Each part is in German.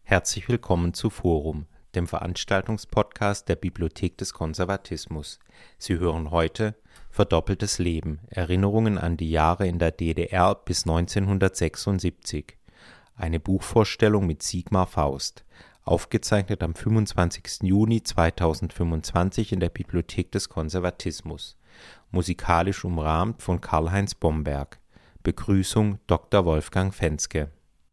Herzlich willkommen zu Forum, dem Veranstaltungspodcast der Bibliothek des Konservatismus. Sie hören heute Verdoppeltes Leben, Erinnerungen an die Jahre in der DDR bis 1976. Eine Buchvorstellung mit Sigmar Faust, aufgezeichnet am 25. Juni 2025 in der Bibliothek des Konservatismus. Musikalisch umrahmt von Karl-Heinz Bomberg. Begrüßung Dr. Wolfgang Fenske.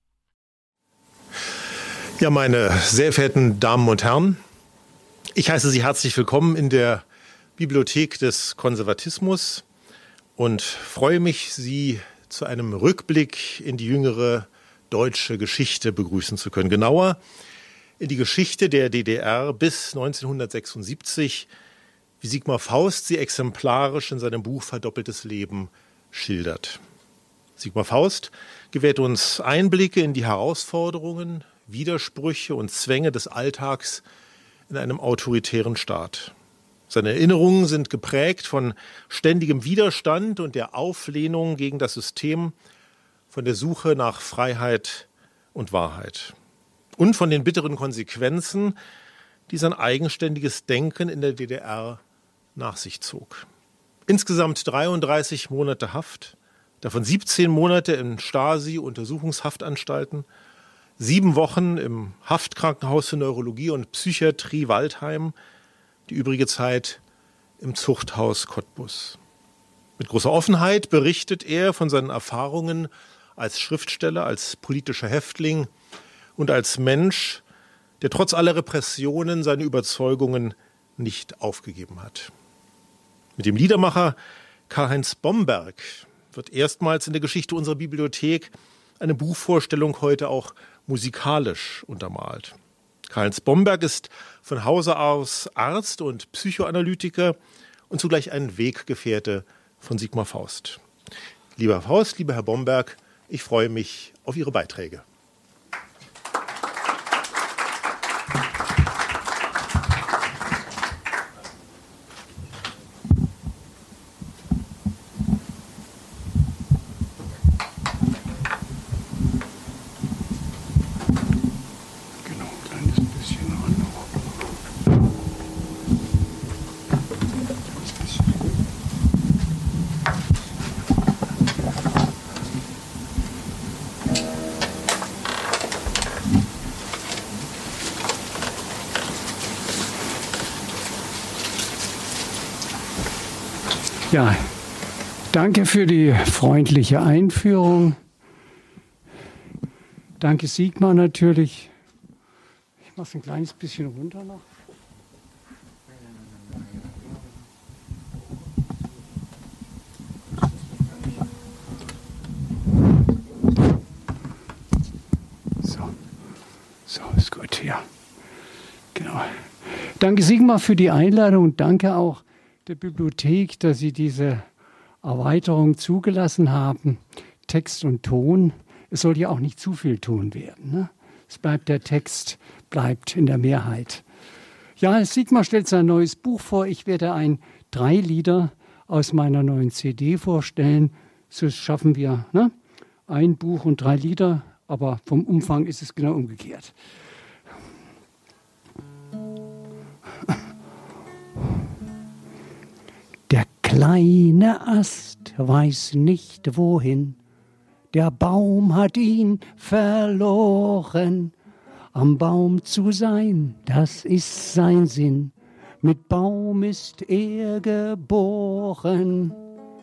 Ja, meine sehr verehrten Damen und Herren, ich heiße Sie herzlich willkommen in der Bibliothek des Konservatismus und freue mich, Sie zu einem Rückblick in die jüngere deutsche Geschichte begrüßen zu können. Genauer in die Geschichte der DDR bis 1976, wie Sigmar Faust sie exemplarisch in seinem Buch Verdoppeltes Leben schildert. Sigmar Faust gewährt uns Einblicke in die Herausforderungen, Widersprüche und Zwänge des Alltags in einem autoritären Staat. Seine Erinnerungen sind geprägt von ständigem Widerstand und der Auflehnung gegen das System, von der Suche nach Freiheit und Wahrheit und von den bitteren Konsequenzen, die sein eigenständiges Denken in der DDR nach sich zog. Insgesamt 33 Monate Haft, davon 17 Monate in Stasi-Untersuchungshaftanstalten, 7 Wochen im Haftkrankenhaus für Neurologie und Psychiatrie Waldheim, die übrige Zeit im Zuchthaus Cottbus. Mit großer Offenheit berichtet er von seinen Erfahrungen als Schriftsteller, als politischer Häftling und als Mensch, der trotz aller Repressionen seine Überzeugungen nicht aufgegeben hat. Mit dem Liedermacher Karl-Heinz Bomberg wird erstmals in der Geschichte unserer Bibliothek eine Buchvorstellung heute auch musikalisch untermalt. Karl-Heinz Bomberg ist von Hause aus Arzt und Psychoanalytiker und zugleich ein Weggefährte von Sigmar Faust. Lieber Herr Faust, lieber Herr Bomberg, ich freue mich auf Ihre Beiträge. Ja, danke für die freundliche Einführung. Danke Sigmar natürlich. Ich mache es ein kleines bisschen runter noch. So ist gut, ja. Genau. Danke Sigmar für die Einladung und danke auch der Bibliothek, dass Sie diese Erweiterung zugelassen haben, Text und Ton. Es soll ja auch nicht zu viel Ton werden. Ne? Der Text bleibt in der Mehrheit. Ja, Sigmar stellt sein neues Buch vor. Ich werde 3 Lieder aus meiner neuen CD vorstellen. So schaffen wir ein Buch und 3 Lieder, aber vom Umfang ist es genau umgekehrt. Der kleine Ast weiß nicht wohin, der Baum hat ihn verloren. Am Baum zu sein, das ist sein Sinn, mit Baum ist er geboren.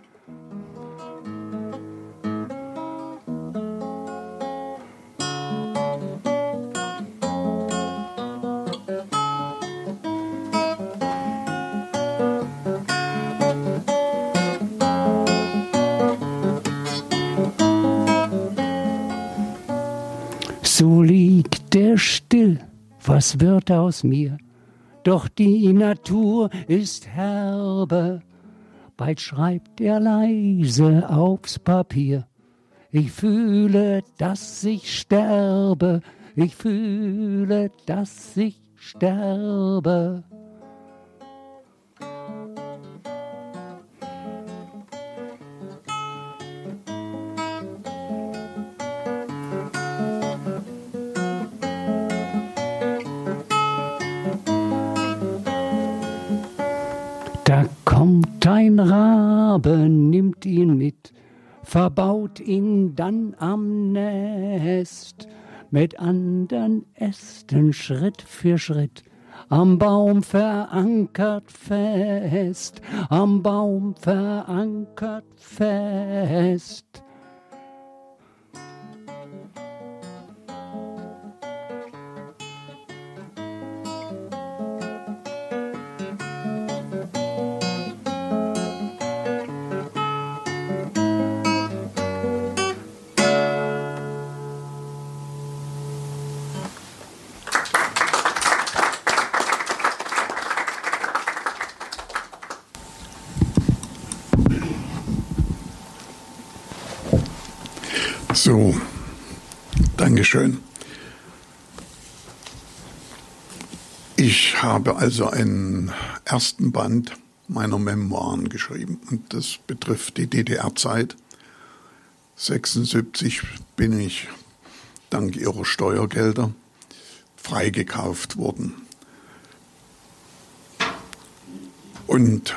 So liegt er still, was wird aus mir? Doch die Natur ist herbe, bald schreibt er leise aufs Papier. Ich fühle, dass ich sterbe, ich fühle, dass ich sterbe. ein Rabe nimmt ihn mit, verbaut ihn dann am Nest, mit andern Ästen Schritt für Schritt, am Baum verankert fest, am Baum verankert fest. So, Dankeschön. Ich habe also einen ersten Band meiner Memoiren geschrieben und das betrifft die DDR-Zeit. 1976 bin ich dank ihrer Steuergelder freigekauft worden. Und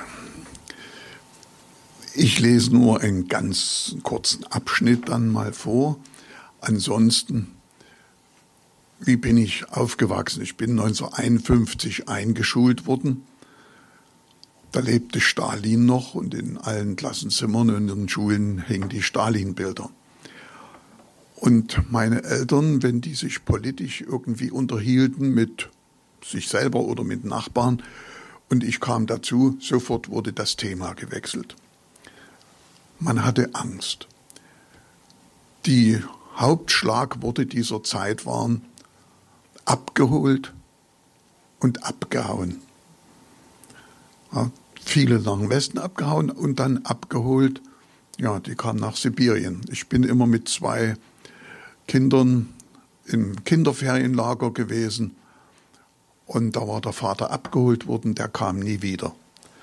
ich lese nur einen ganz kurzen Abschnitt dann mal vor. Ansonsten, wie bin ich aufgewachsen? Ich bin 1951 eingeschult worden. Da lebte Stalin noch und in allen Klassenzimmern und in den Schulen hingen die Stalin-Bilder. Und meine Eltern, wenn die sich politisch irgendwie unterhielten mit sich selber oder mit Nachbarn und ich kam dazu, sofort wurde das Thema gewechselt. Man hatte Angst. Die Hauptschlagworte dieser Zeit waren abgeholt und abgehauen. Ja, viele nach dem Westen abgehauen und dann abgeholt, ja, die kamen nach Sibirien. Ich bin immer mit 2 Kindern im Kinderferienlager gewesen und da war der Vater abgeholt worden, der kam nie wieder.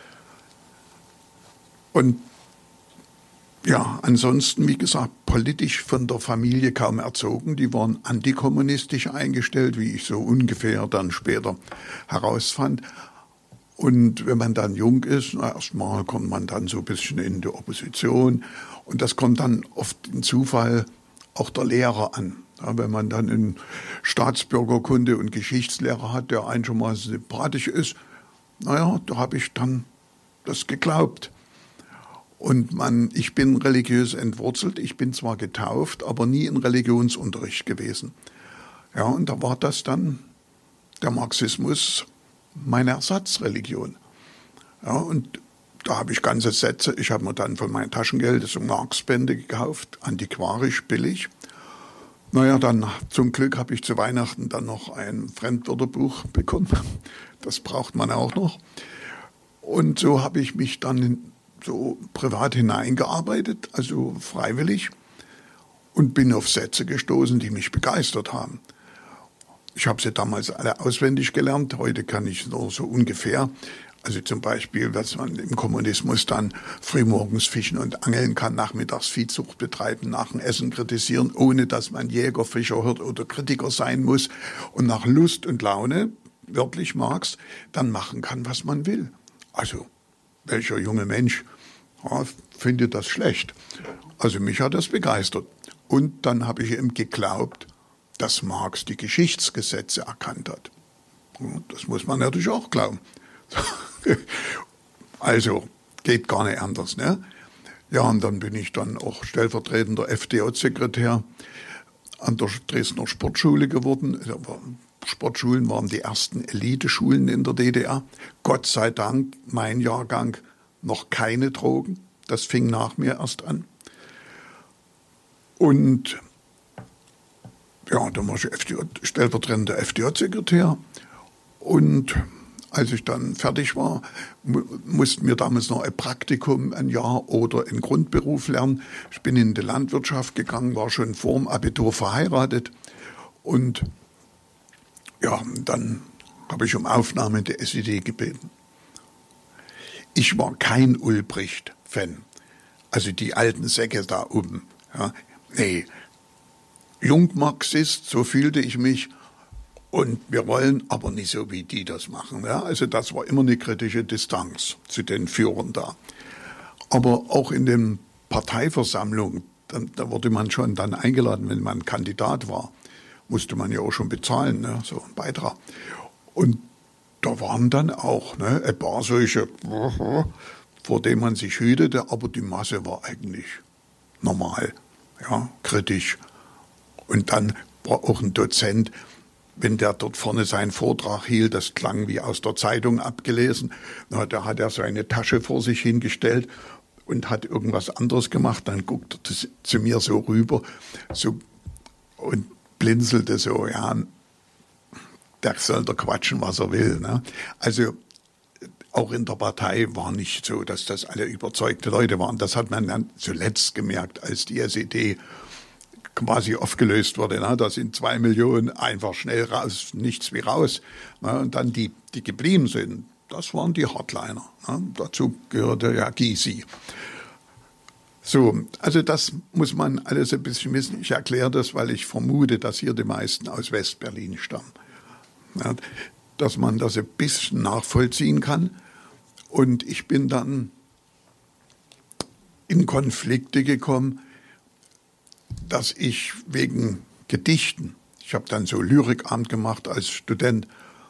Und ja, ansonsten, wie gesagt, politisch von der Familie kaum erzogen. Die waren antikommunistisch eingestellt, wie ich so ungefähr dann später herausfand. Und wenn man dann jung ist, erstmal kommt man dann so ein bisschen in die Opposition. Und das kommt dann oft im Zufall auch der Lehrer an. Ja, wenn man dann in Staatsbürgerkunde und Geschichtslehrer hat, der einen schon mal sympathisch ist, naja, da habe ich dann das geglaubt. Und ich bin religiös entwurzelt, ich bin zwar getauft, aber nie in Religionsunterricht gewesen. Ja, und da war das dann der Marxismus meine Ersatzreligion. Ja, und da habe ich ganze Sätze, ich habe mir dann von meinem Taschengeld so Marx-Bände gekauft, antiquarisch, billig. Naja, dann zum Glück habe ich zu Weihnachten dann noch ein Fremdwörterbuch bekommen. Das braucht man auch noch. Und so habe ich mich dann so privat hineingearbeitet, also freiwillig, und bin auf Sätze gestoßen, die mich begeistert haben. Ich habe sie damals alle auswendig gelernt, heute kann ich nur so ungefähr. Also zum Beispiel, dass man im Kommunismus dann frühmorgens fischen und angeln kann, nachmittags Viehzucht betreiben, nach dem Essen kritisieren, ohne dass man Jäger, Fischer, Hirt oder Kritiker sein muss und nach Lust und Laune, wörtlich Marx, dann machen kann, was man will. Also welcher junge Mensch findet das schlecht? Also mich hat das begeistert. Und dann habe ich eben geglaubt, dass Marx die Geschichtsgesetze erkannt hat. Das muss man natürlich auch glauben. Also geht gar nicht anders, ne? Ja, und dann bin ich dann auch stellvertretender FDJ-Sekretär an der Dresdner Sportschule geworden. Sportschulen waren die ersten Eliteschulen in der DDR. Gott sei Dank, mein Jahrgang, noch keine Drogen. Das fing nach mir erst an. Und ja, dann war ich stellvertretender FDJ-Sekretär. Und als ich dann fertig war, mussten wir damals noch ein Praktikum, ein Jahr oder einen Grundberuf lernen. Ich bin in die Landwirtschaft gegangen, war schon vor dem Abitur verheiratet. Und ja, dann habe ich um Aufnahme in die SED gebeten. Ich war kein Ulbricht-Fan. Also die alten Säcke da oben. Ja, nee, Jungmarxist, so fühlte ich mich. Und wir wollen aber nicht so, wie die das machen. Ja, also das war immer eine kritische Distanz zu den Führern da. Aber auch in den Parteiversammlungen, da wurde man schon dann eingeladen, wenn man Kandidat war, musste man ja auch schon bezahlen, ne, so einen Beitrag. Und da waren dann auch ein paar solche, vor denen man sich hütete, aber die Masse war eigentlich normal, ja, kritisch. Und dann war auch ein Dozent, wenn der dort vorne seinen Vortrag hielt, das klang wie aus der Zeitung abgelesen, da hat er seine Tasche vor sich hingestellt und hat irgendwas anderes gemacht, dann guckte er zu mir so rüber so, und blinzelte so, ja, der soll da quatschen, was er will. Ne? Also auch in der Partei war nicht so, dass das alle überzeugte Leute waren. Das hat man dann zuletzt gemerkt, als die SED quasi aufgelöst wurde. Ne? Da sind 2 Millionen einfach schnell raus, nichts wie raus. Ne? Und dann die geblieben sind, das waren die Hardliner. Ne? Dazu gehörte ja Gysi. So, also das muss man alles ein bisschen wissen. Ich erkläre das, weil ich vermute, dass hier die meisten aus Westberlin stammen. Ja, dass man das ein bisschen nachvollziehen kann. Und ich bin dann in Konflikte gekommen, dass ich wegen Gedichten, ich habe dann so Lyrikabend gemacht als Student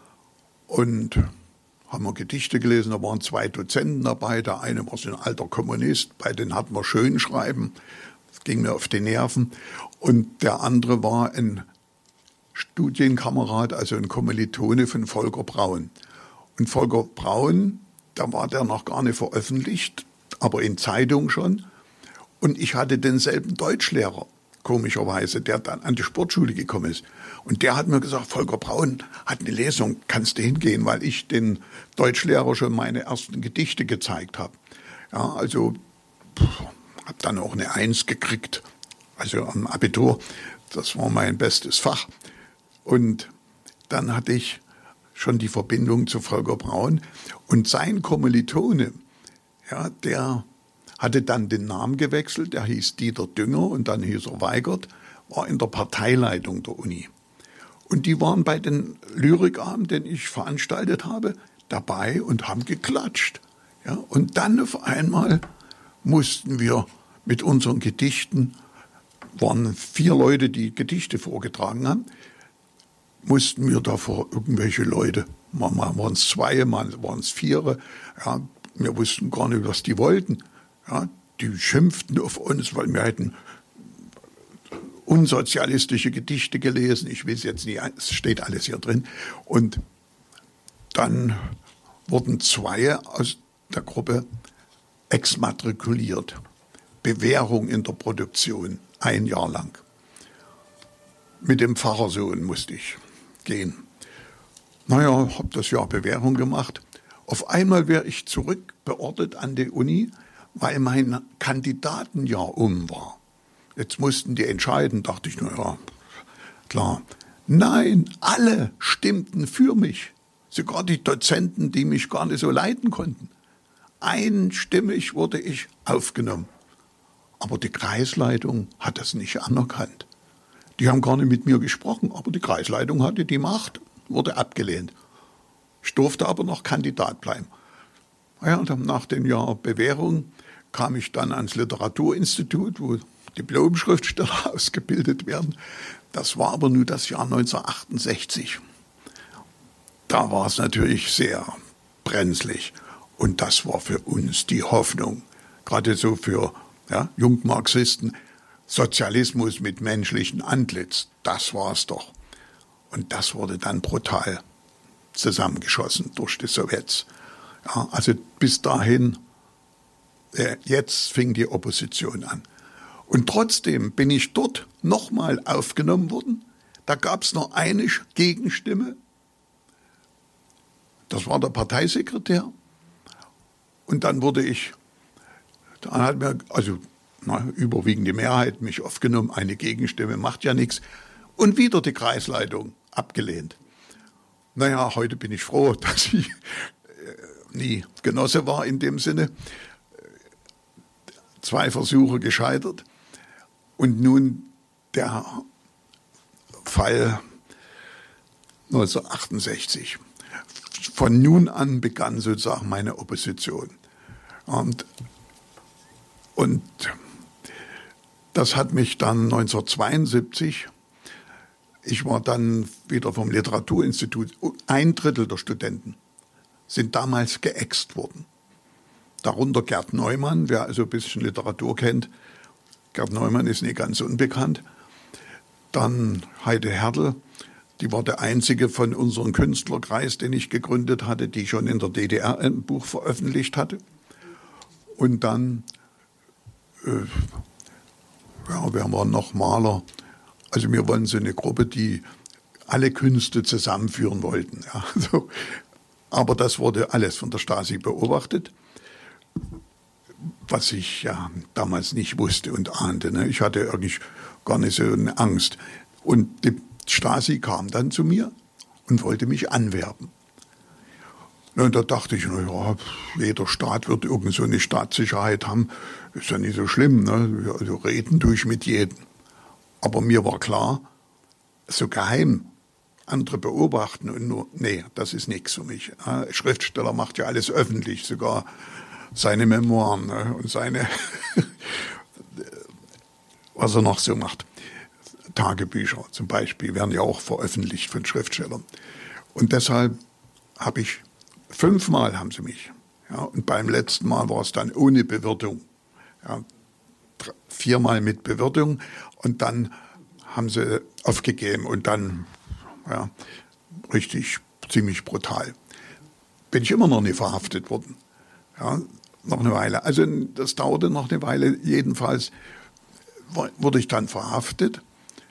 und haben wir Gedichte gelesen, da waren 2 Dozenten dabei, der eine war so ein alter Kommunist, bei denen hatten wir Schönschreiben, das ging mir auf die Nerven, und der andere war ein Studienkamerad, also ein Kommilitone von Volker Braun. Und Volker Braun, da war der noch gar nicht veröffentlicht, aber in Zeitung schon. Und ich hatte denselben Deutschlehrer, komischerweise, der dann an die Sportschule gekommen ist. Und der hat mir gesagt, Volker Braun hat eine Lesung, kannst du hingehen, weil ich den Deutschlehrer schon meine ersten Gedichte gezeigt habe. Ja, also habe dann auch eine 1 gekriegt, also am Abitur. Das war mein bestes Fach. Und dann hatte ich schon die Verbindung zu Volker Braun. Und sein Kommilitone, ja, der hatte dann den Namen gewechselt, der hieß Dieter Dünger und dann hieß er Weigert, war in der Parteileitung der Uni. Und die waren bei den Lyrikabenden, den ich veranstaltet habe, dabei und haben geklatscht. Ja, und dann auf einmal mussten wir mit unseren Gedichten, waren 4 Leute, die Gedichte vorgetragen haben, mussten wir da vor irgendwelche Leute, mal waren es 2, mal waren es 4, ja, wir wussten gar nicht, was die wollten. Ja, die schimpften auf uns, weil wir hätten unsozialistische Gedichte gelesen. Ich weiß jetzt nicht, es steht alles hier drin. Und dann wurden 2 aus der Gruppe exmatrikuliert. Bewährung in der Produktion, 1 Jahr lang. Mit dem Pfarrersohn musste ich gehen. Naja, habe das Jahr Bewährung gemacht. Auf einmal wäre ich zurückbeordert an die Uni, weil mein Kandidatenjahr war. Jetzt mussten die entscheiden, dachte ich, naja, klar. Nein, alle stimmten für mich. Sogar die Dozenten, die mich gar nicht so leiten konnten. Einstimmig wurde ich aufgenommen. Aber die Kreisleitung hat das nicht anerkannt. Die haben gar nicht mit mir gesprochen, aber die Kreisleitung hatte die Macht, wurde abgelehnt. Ich durfte aber noch Kandidat bleiben. Ja, und nach dem Jahr Bewährung kam ich dann ans Literaturinstitut, wo Diplom-Schriftsteller ausgebildet werden. Das war aber nur das Jahr 1968. Da war es natürlich sehr brenzlig. Und das war für uns die Hoffnung, gerade so für Jungmarxisten, Sozialismus mit menschlichem Antlitz, das war es doch. Und das wurde dann brutal zusammengeschossen durch die Sowjets. Ja, also bis dahin, jetzt fing die Opposition an. Und trotzdem bin ich dort nochmal aufgenommen worden. Da gab es noch eine Gegenstimme. Das war der Parteisekretär. Und dann wurde ich, dann hat mir, überwiegende Mehrheit mich aufgenommen, eine Gegenstimme macht ja nichts. Und wieder die Kreisleitung abgelehnt. Naja, heute bin ich froh, dass ich nie Genosse war in dem Sinne. 2 Versuche gescheitert. Und nun der Fall 1968. Von nun an begann sozusagen meine Opposition. Und Und das hat mich dann 1972, ich war dann wieder vom Literaturinstitut, 1/3 der Studenten sind damals geäxt worden. Darunter Gerd Neumann, wer also ein bisschen Literatur kennt. Gerd Neumann ist nicht ganz unbekannt. Dann Heide Hertel, die war der einzige von unserem Künstlerkreis, den ich gegründet hatte, die schon in der DDR ein Buch veröffentlicht hatte. Und dann, wer war noch? Maler. Also wir waren so eine Gruppe, die alle Künste zusammenführen wollten. Ja, so. Aber das wurde alles von der Stasi beobachtet, was ich ja damals nicht wusste und ahnte. Ne? Ich hatte eigentlich gar nicht so eine Angst. Und die Stasi kam dann zu mir und wollte mich anwerben. Und da dachte ich, naja, jeder Staat wird irgend so eine Staatssicherheit haben. Ist ja nicht so schlimm, ne? Also reden tue ich mit jedem. Aber mir war klar, so geheim andere beobachten und nur, nee, das ist nichts für mich. Schriftsteller macht ja alles öffentlich, sogar seine Memoiren, ne? Und seine, was er noch so macht. Tagebücher zum Beispiel werden ja auch veröffentlicht von Schriftstellern. Und deshalb habe ich 5-mal haben sie mich. Ja, und beim letzten Mal war es dann ohne Bewirtung. Ja, 4-mal mit Bewirtung und dann haben sie aufgegeben und dann ja, richtig ziemlich brutal. Bin ich immer noch nicht verhaftet worden. Ja, noch eine Weile. Also das dauerte noch eine Weile. Jedenfalls wurde ich dann verhaftet.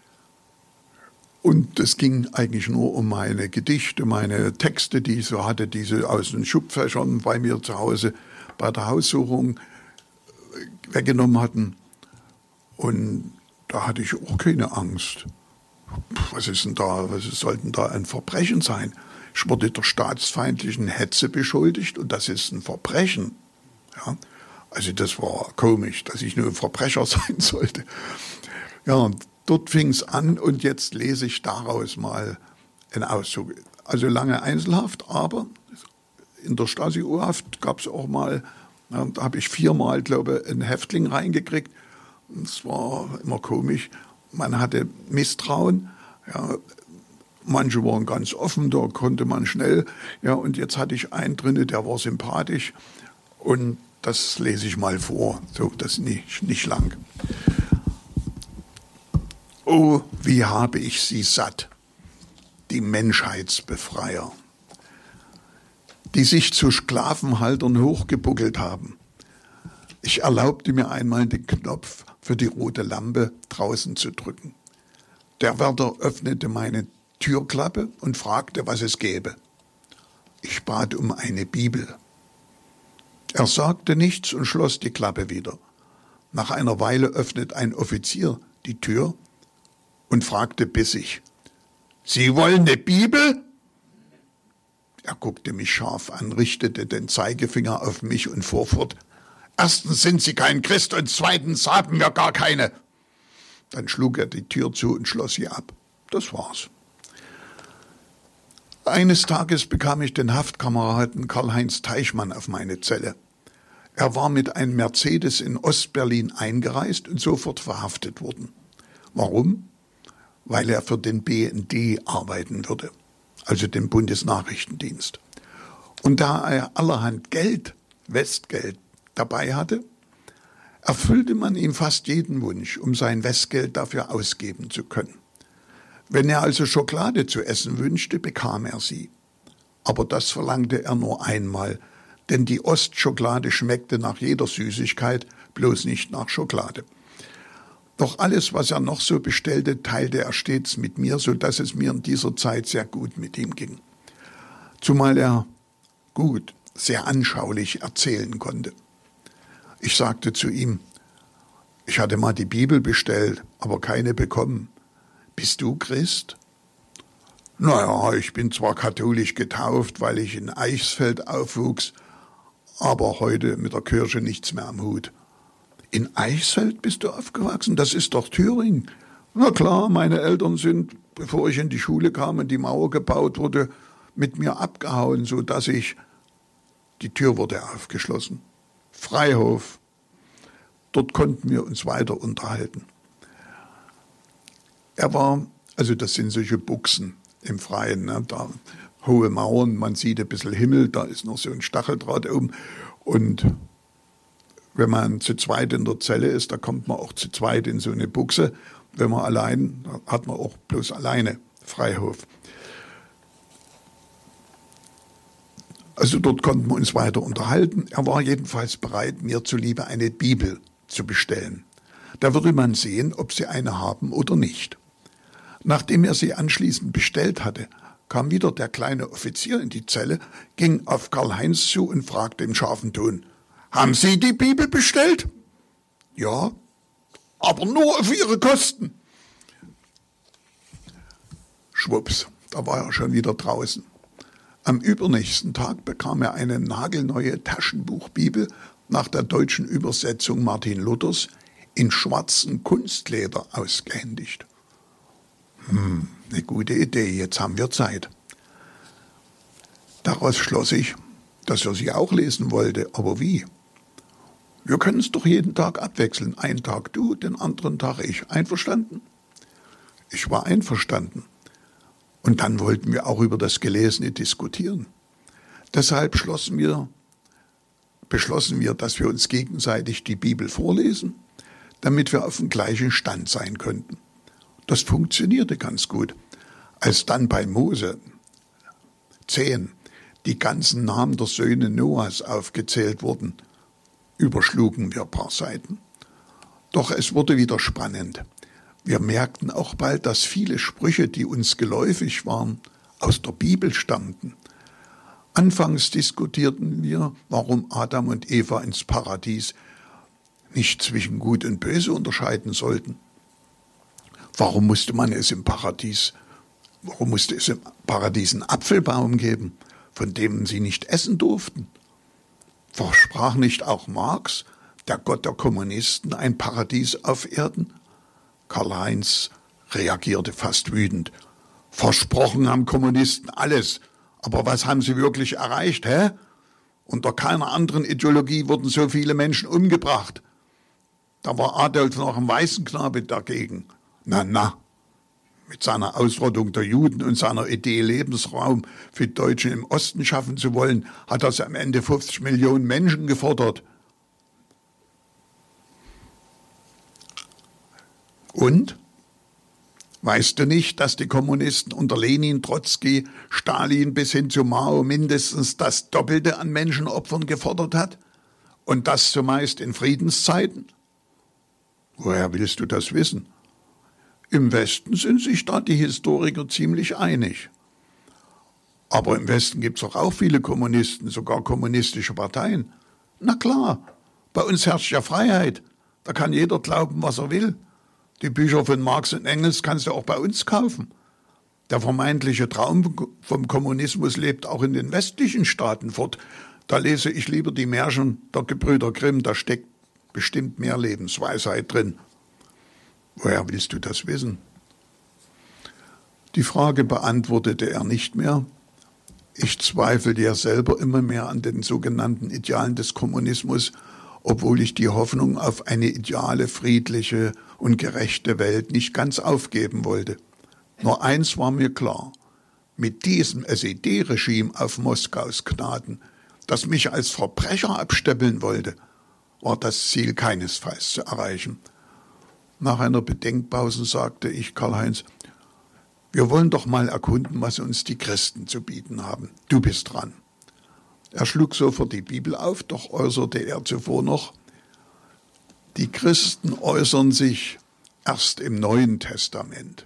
Und es ging eigentlich nur um meine Gedichte, meine Texte, die ich so hatte, die sie aus den Schubfächern bei mir zu Hause bei der Haussuchung weggenommen hatten. Und da hatte ich auch keine Angst. Was ist denn da, was soll denn da ein Verbrechen sein? Ich wurde der staatsfeindlichen Hetze beschuldigt und das ist ein Verbrechen. Ja? Also das war komisch, dass ich nur ein Verbrecher sein sollte. Ja, und dort fing es an und jetzt lese ich daraus mal einen Auszug. Also lange Einzelhaft, aber in der Stasi-U-Haft gab es auch mal, da habe ich 4-mal, glaube ich, einen Häftling reingekriegt. Das war immer komisch. Man hatte Misstrauen. Ja, manche waren ganz offen, da konnte man schnell. Ja, und jetzt hatte ich einen drin, der war sympathisch. Und das lese ich mal vor. So, das ist nicht lang. Oh, wie habe ich sie satt, die Menschheitsbefreier, die sich zu Sklavenhaltern hochgebuckelt haben. Ich erlaubte mir einmal den Knopf für die rote Lampe draußen zu drücken. Der Wärter öffnete meine Türklappe und fragte, was es gäbe. Ich bat um eine Bibel. Er sagte nichts und schloss die Klappe wieder. Nach einer Weile öffnet ein Offizier die Tür und fragte bissig, »Sie wollen eine Bibel?« Er guckte mich scharf an, richtete den Zeigefinger auf mich und fuhr fort, »Erstens sind Sie kein Christ und zweitens haben wir gar keine.« Dann schlug er die Tür zu und schloss sie ab. Das war's. Eines Tages bekam ich den Haftkameraden Karl-Heinz Teichmann auf meine Zelle. Er war mit einem Mercedes in Ostberlin eingereist und sofort verhaftet worden. Warum? Weil er für den BND arbeiten würde, also den Bundesnachrichtendienst. Und da er allerhand Geld, Westgeld, dabei hatte, erfüllte man ihm fast jeden Wunsch, um sein Westgeld dafür ausgeben zu können. Wenn er also Schokolade zu essen wünschte, bekam er sie. Aber das verlangte er nur einmal, denn die Ostschokolade schmeckte nach jeder Süßigkeit, bloß nicht nach Schokolade. Doch alles, was er noch so bestellte, teilte er stets mit mir, so dass es mir in dieser Zeit sehr gut mit ihm ging. Zumal er gut, sehr anschaulich erzählen konnte. Ich sagte zu ihm, ich hatte mal die Bibel bestellt, aber keine bekommen. Bist du Christ? Naja, ich bin zwar katholisch getauft, weil ich in Eichsfeld aufwuchs, aber heute mit der Kirche nichts mehr am Hut. In Eichsfeld bist du aufgewachsen? Das ist doch Thüringen. Na klar, meine Eltern sind, bevor ich in die Schule kam und die Mauer gebaut wurde, mit mir abgehauen, so dass die Tür wurde aufgeschlossen. Freihof. Dort konnten wir uns weiter unterhalten. Das sind solche Buchsen im Freien, ne? Da hohe Mauern, man sieht ein bisschen Himmel, da ist noch so ein Stacheldraht oben. Und wenn man zu zweit in der Zelle ist, da kommt man auch zu zweit in so eine Buchse. Wenn man allein, da hat man auch bloß alleine Freihof. Also dort konnten wir uns weiter unterhalten. Er war jedenfalls bereit, mir zuliebe eine Bibel zu bestellen. Da würde man sehen, ob sie eine haben oder nicht. Nachdem er sie anschließend bestellt hatte, kam wieder der kleine Offizier in die Zelle, ging auf Karl-Heinz zu und fragte im scharfen Ton: Haben Sie die Bibel bestellt? Ja, aber nur auf Ihre Kosten. Schwupps, da war er schon wieder draußen. Am übernächsten Tag bekam er eine nagelneue Taschenbuchbibel nach der deutschen Übersetzung Martin Luthers in schwarzem Kunstleder ausgehändigt. Eine gute Idee, jetzt haben wir Zeit. Daraus schloss ich, dass er sie auch lesen wollte, aber wie? Wir können es doch jeden Tag abwechseln. Einen Tag du, den anderen Tag ich. Einverstanden? Ich war einverstanden. Und dann wollten wir auch über das Gelesene diskutieren. Deshalb beschlossen wir, dass wir uns gegenseitig die Bibel vorlesen, damit wir auf dem gleichen Stand sein könnten. Das funktionierte ganz gut. Als dann bei Mose 10 die ganzen Namen der Söhne Noahs aufgezählt wurden, überschlugen wir ein paar Seiten. Doch es wurde wieder spannend. Wir merkten auch bald, dass viele Sprüche, die uns geläufig waren, aus der Bibel stammten. Anfangs diskutierten wir, warum Adam und Eva ins Paradies nicht zwischen Gut und Böse unterscheiden sollten. Warum musste es im Paradies einen Apfelbaum geben, von dem sie nicht essen durften? Versprach nicht auch Marx, der Gott der Kommunisten, ein Paradies auf Erden? Karl-Heinz reagierte fast wütend. Versprochen haben Kommunisten alles, aber was haben sie wirklich erreicht, hä? Unter keiner anderen Ideologie wurden so viele Menschen umgebracht. Da war Adolf noch ein Waisenknabe dagegen. Na, mit seiner Ausrottung der Juden und seiner Idee, Lebensraum für Deutsche im Osten schaffen zu wollen, hat er am Ende 50 Millionen Menschen gefordert. Und? Weißt du nicht, dass die Kommunisten unter Lenin, Trotzki, Stalin bis hin zu Mao mindestens das Doppelte an Menschenopfern gefordert hat? Und das zumeist in Friedenszeiten? Woher willst du das wissen? Im Westen sind sich da die Historiker ziemlich einig. Aber im Westen gibt es auch viele Kommunisten, sogar kommunistische Parteien. Na klar, bei uns herrscht ja Freiheit. Da kann jeder glauben, was er will. Die Bücher von Marx und Engels kannst du auch bei uns kaufen. Der vermeintliche Traum vom Kommunismus lebt auch in den westlichen Staaten fort. Da lese ich lieber die Märchen der Gebrüder Grimm, da steckt bestimmt mehr Lebensweisheit drin. Woher willst du das wissen? Die Frage beantwortete er nicht mehr. Ich zweifelte ja selber immer mehr an den sogenannten Idealen des Kommunismus, obwohl ich die Hoffnung auf eine ideale, friedliche und gerechte Welt nicht ganz aufgeben wollte. Nur eins war mir klar: Mit diesem SED-Regime auf Moskaus Gnaden, das mich als Verbrecher abstempeln wollte, war das Ziel keinesfalls zu erreichen. Nach einer Bedenkpause sagte ich Karl-Heinz: Wir wollen doch mal erkunden, was uns die Christen zu bieten haben. Du bist dran. Er schlug sofort die Bibel auf, doch äußerte er zuvor noch: Die Christen äußern sich erst im Neuen Testament.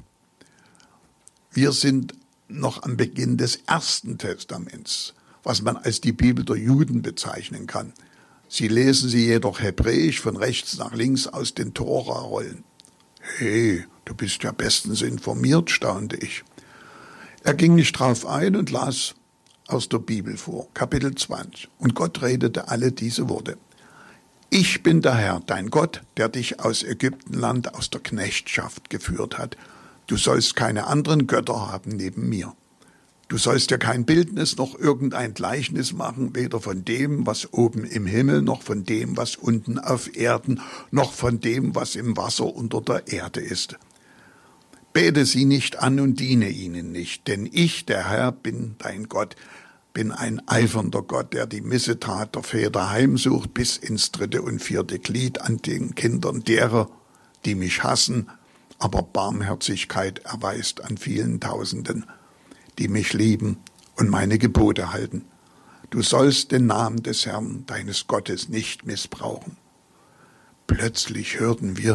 Wir sind noch am Beginn des Ersten Testaments, was man als die Bibel der Juden bezeichnen kann. Sie lesen sie jedoch hebräisch von rechts nach links aus den Tora-Rollen. Hey, du bist ja bestens informiert, staunte ich. Er ging nicht drauf ein und las aus der Bibel vor, Kapitel 20. Und Gott redete alle diese Worte. Ich bin der Herr, dein Gott, der dich aus Ägyptenland, aus der Knechtschaft geführt hat. Du sollst keine anderen Götter haben neben mir. Du sollst dir kein Bildnis noch irgendein Gleichnis machen, weder von dem, was oben im Himmel, noch von dem, was unten auf Erden, noch von dem, was im Wasser unter der Erde ist. Bete sie nicht an und diene ihnen nicht, denn ich, der Herr, bin dein Gott, bin ein eifernder Gott, der die Missetat der Väter heimsucht bis ins 3. und 4. Glied an den Kindern derer, die mich hassen, aber Barmherzigkeit erweist an vielen Tausenden, die mich lieben und meine Gebote halten. Du sollst den Namen des Herrn, deines Gottes, nicht missbrauchen. Plötzlich hörten wir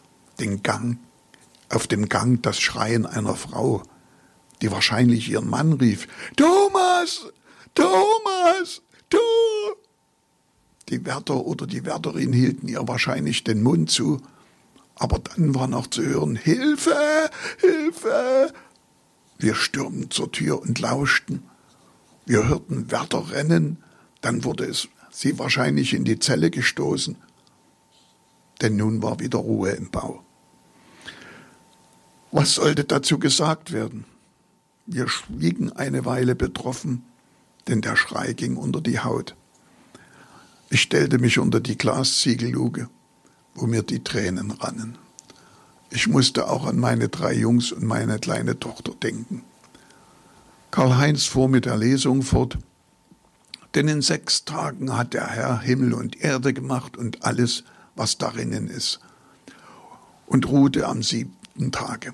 auf dem Gang das Schreien einer Frau, die wahrscheinlich ihren Mann rief: Thomas, Thomas, du! Die Wärter oder die Wärterin hielten ihr wahrscheinlich den Mund zu, aber dann war noch zu hören: Hilfe, Hilfe! Wir stürmten zur Tür und lauschten. Wir hörten Wärter rennen, dann wurde sie wahrscheinlich in die Zelle gestoßen, denn nun war wieder Ruhe im Bau. Was sollte dazu gesagt werden? Wir schwiegen eine Weile betroffen, denn der Schrei ging unter die Haut. Ich stellte mich unter die Glasziegelluke, wo mir die Tränen rannen. Ich musste auch an meine 3 Jungs und meine kleine Tochter denken. Karl-Heinz fuhr mit der Lesung fort: Denn in 6 Tagen hat der Herr Himmel und Erde gemacht und alles, was darinnen ist, und ruhte am 7. Tage.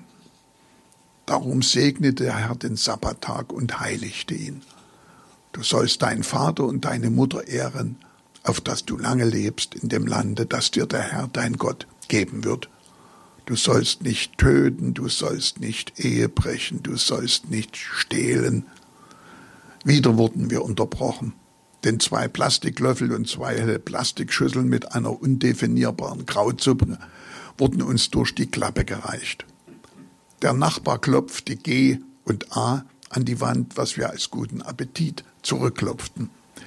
Darum segnete der Herr den Sabbattag und heiligte ihn. Du sollst deinen Vater und deine Mutter ehren, auf dass du lange lebst in dem Lande, das dir der Herr, dein Gott, geben wird. Du sollst nicht töten, du sollst nicht Ehe brechen, du sollst nicht stehlen. Wieder wurden wir unterbrochen, denn 2 Plastiklöffel und 2 helle Plastikschüsseln mit einer undefinierbaren Krautsuppe wurden uns durch die Klappe gereicht. Der Nachbar klopfte G und A an die Wand, was wir als guten Appetit zurückklopften.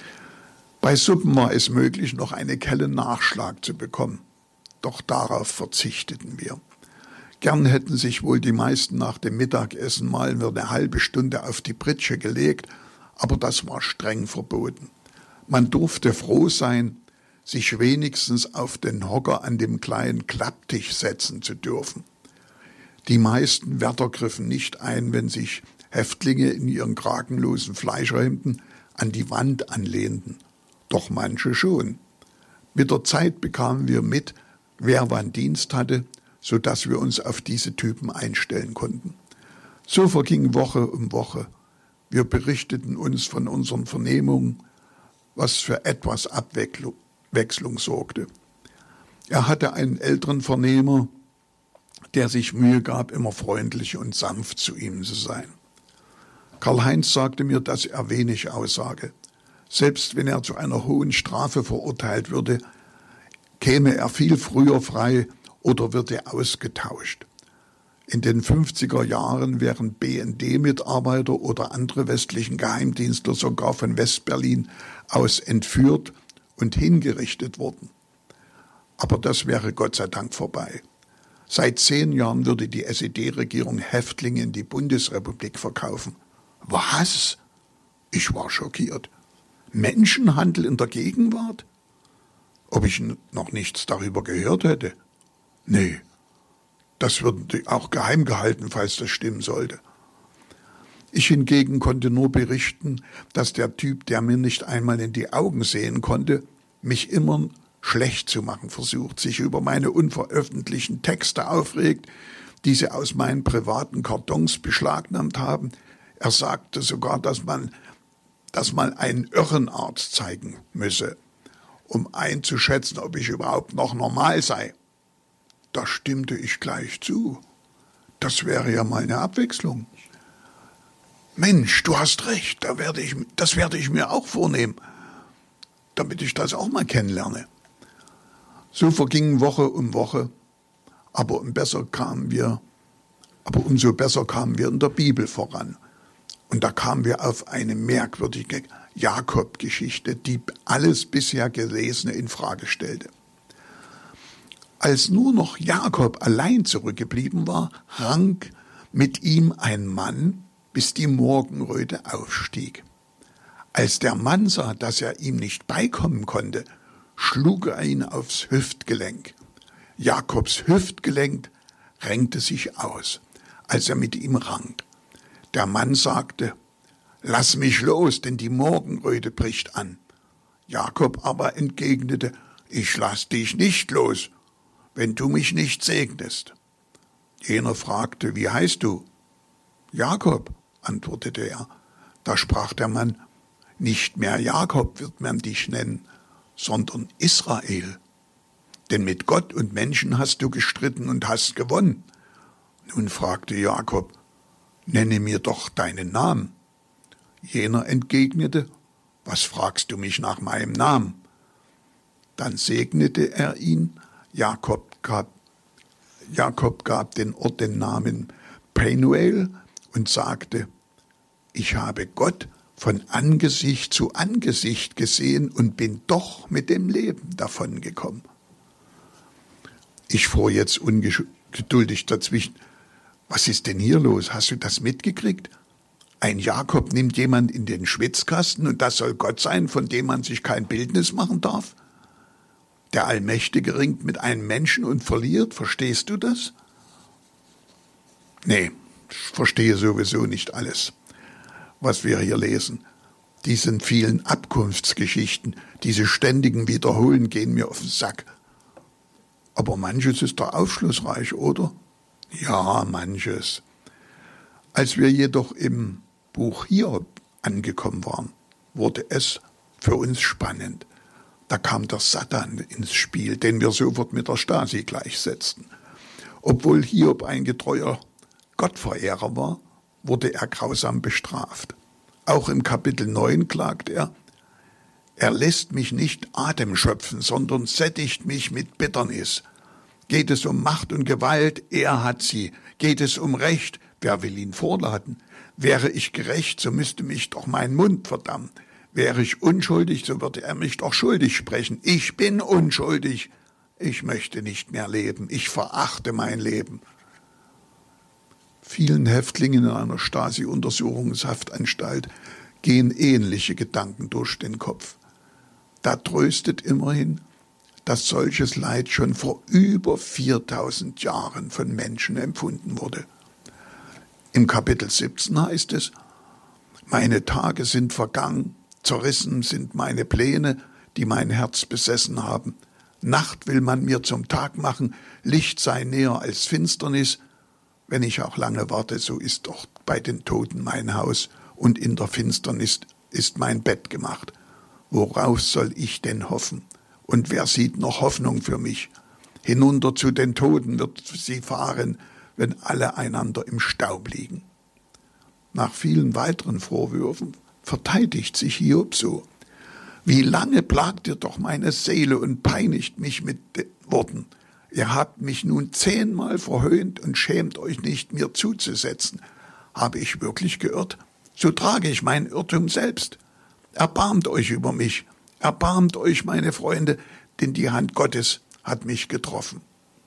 Bei Suppen war es möglich, noch eine Kelle Nachschlag zu bekommen. Doch darauf verzichteten wir. Gern hätten sich wohl die meisten nach dem Mittagessen mal eine halbe Stunde auf die Pritsche gelegt, aber das war streng verboten. Man durfte froh sein, sich wenigstens auf den Hocker an dem kleinen Klapptisch setzen zu dürfen. Die meisten Wärter griffen nicht ein, wenn sich Häftlinge in ihren kragenlosen Fleischerhemden an die Wand anlehnten. Doch manche schon. Mit der Zeit bekamen wir mit, wer wann Dienst hatte, sodass wir uns auf diese Typen einstellen konnten. So verging Woche um Woche. Wir berichteten uns von unseren Vernehmungen, was für etwas Abwechslung sorgte. Er hatte einen älteren Vernehmer, der sich Mühe gab, immer freundlich und sanft zu ihm zu sein. Karl-Heinz sagte mir, dass er wenig aussage. Selbst wenn er zu einer hohen Strafe verurteilt würde, käme er viel früher frei oder würde ausgetauscht. In den 50er Jahren wären BND-Mitarbeiter oder andere westlichen Geheimdienstler sogar von Westberlin aus entführt und hingerichtet worden. Aber das wäre Gott sei Dank vorbei. Seit 10 Jahren würde die SED-Regierung Häftlinge in die Bundesrepublik verkaufen. Was? Ich war schockiert. Menschenhandel in der Gegenwart? Ob ich noch nichts darüber gehört hätte? Nee, das würde auch geheim gehalten, falls das stimmen sollte. Ich hingegen konnte nur berichten, dass der Typ, der mir nicht einmal in die Augen sehen konnte, mich immer schlecht zu machen versucht, sich über meine unveröffentlichten Texte aufregt, die sie aus meinen privaten Kartons beschlagnahmt haben. Er sagte sogar, dass man einen Irrenarzt zeigen müsse, um einzuschätzen, ob ich überhaupt noch normal sei. Da stimmte ich gleich zu. Das wäre ja mal eine Abwechslung. Mensch, du hast recht, das werde ich mir auch vornehmen, damit ich das auch mal kennenlerne. So verging Woche um Woche, aber umso besser kamen wir in der Bibel voran. Und da kamen wir auf eine merkwürdige Jakob-Geschichte, die alles bisher Gelesene in Frage stellte. Als nur noch Jakob allein zurückgeblieben war, rang mit ihm ein Mann, bis die Morgenröte aufstieg. Als der Mann sah, dass er ihm nicht beikommen konnte, schlug er ihn aufs Hüftgelenk. Jakobs Hüftgelenk renkte sich aus, als er mit ihm rang. Der Mann sagte: Lass mich los, denn die Morgenröte bricht an. Jakob aber entgegnete: Ich lass dich nicht los, wenn du mich nicht segnest. Jener fragte: Wie heißt du? Jakob, antwortete er. Da sprach der Mann: Nicht mehr Jakob wird man dich nennen, sondern Israel. Denn mit Gott und Menschen hast du gestritten und hast gewonnen. Nun fragte Jakob: Nenne mir doch deinen Namen. Jener entgegnete: Was fragst du mich nach meinem Namen? Dann segnete er ihn. Jakob gab den Ort den Namen Penuel und sagte: Ich habe Gott von Angesicht zu Angesicht gesehen und bin doch mit dem Leben davongekommen. Ich fuhr jetzt ungeduldig dazwischen. Was ist denn hier los? Hast du das mitgekriegt? Ein Jakob nimmt jemand in den Schwitzkasten und das soll Gott sein, von dem man sich kein Bildnis machen darf? Der Allmächtige ringt mit einem Menschen und verliert, verstehst du das? Nee, ich verstehe sowieso nicht alles, was wir hier lesen. Diesen vielen Abkunftsgeschichten, diese ständigen Wiederholen gehen mir auf den Sack. Aber manches ist doch aufschlussreich, oder? Ja, manches. Als wir jedoch im Buch Hiob angekommen waren, wurde es für uns spannend. Da kam der Satan ins Spiel, den wir sofort mit der Stasi gleichsetzten. Obwohl Hiob ein getreuer Gottverehrer war, wurde er grausam bestraft. Auch im Kapitel 9 klagt er: Er lässt mich nicht Atem schöpfen, sondern sättigt mich mit Bitternis. Geht es um Macht und Gewalt, er hat sie. Geht es um Recht, wer will ihn vorladen? Wäre ich gerecht, so müsste mich doch mein Mund verdammen. Wäre ich unschuldig, so würde er mich doch schuldig sprechen. Ich bin unschuldig. Ich möchte nicht mehr leben. Ich verachte mein Leben. Vielen Häftlingen in einer Stasi-Untersuchungshaftanstalt gehen ähnliche Gedanken durch den Kopf. Da tröstet immerhin, dass solches Leid schon vor über 4000 Jahren von Menschen empfunden wurde. Im Kapitel 17 heißt es: Meine Tage sind vergangen, zerrissen sind meine Pläne, die mein Herz besessen haben. Nacht will man mir zum Tag machen, Licht sei näher als Finsternis. Wenn ich auch lange warte, so ist doch bei den Toten mein Haus und in der Finsternis ist mein Bett gemacht. Worauf soll ich denn hoffen? Und wer sieht noch Hoffnung für mich? Hinunter zu den Toten wird sie fahren, wenn alle einander im Staub liegen. Nach vielen weiteren Vorwürfen verteidigt sich Hiob so: Wie lange plagt ihr doch meine Seele und peinigt mich mit den Worten? Ihr habt mich nun 10-mal verhöhnt und schämt euch nicht, mir zuzusetzen. Habe ich wirklich geirrt? So trage ich meinen Irrtum selbst. Erbarmt euch über mich. Erbarmt euch, meine Freunde, denn die Hand Gottes hat mich getroffen.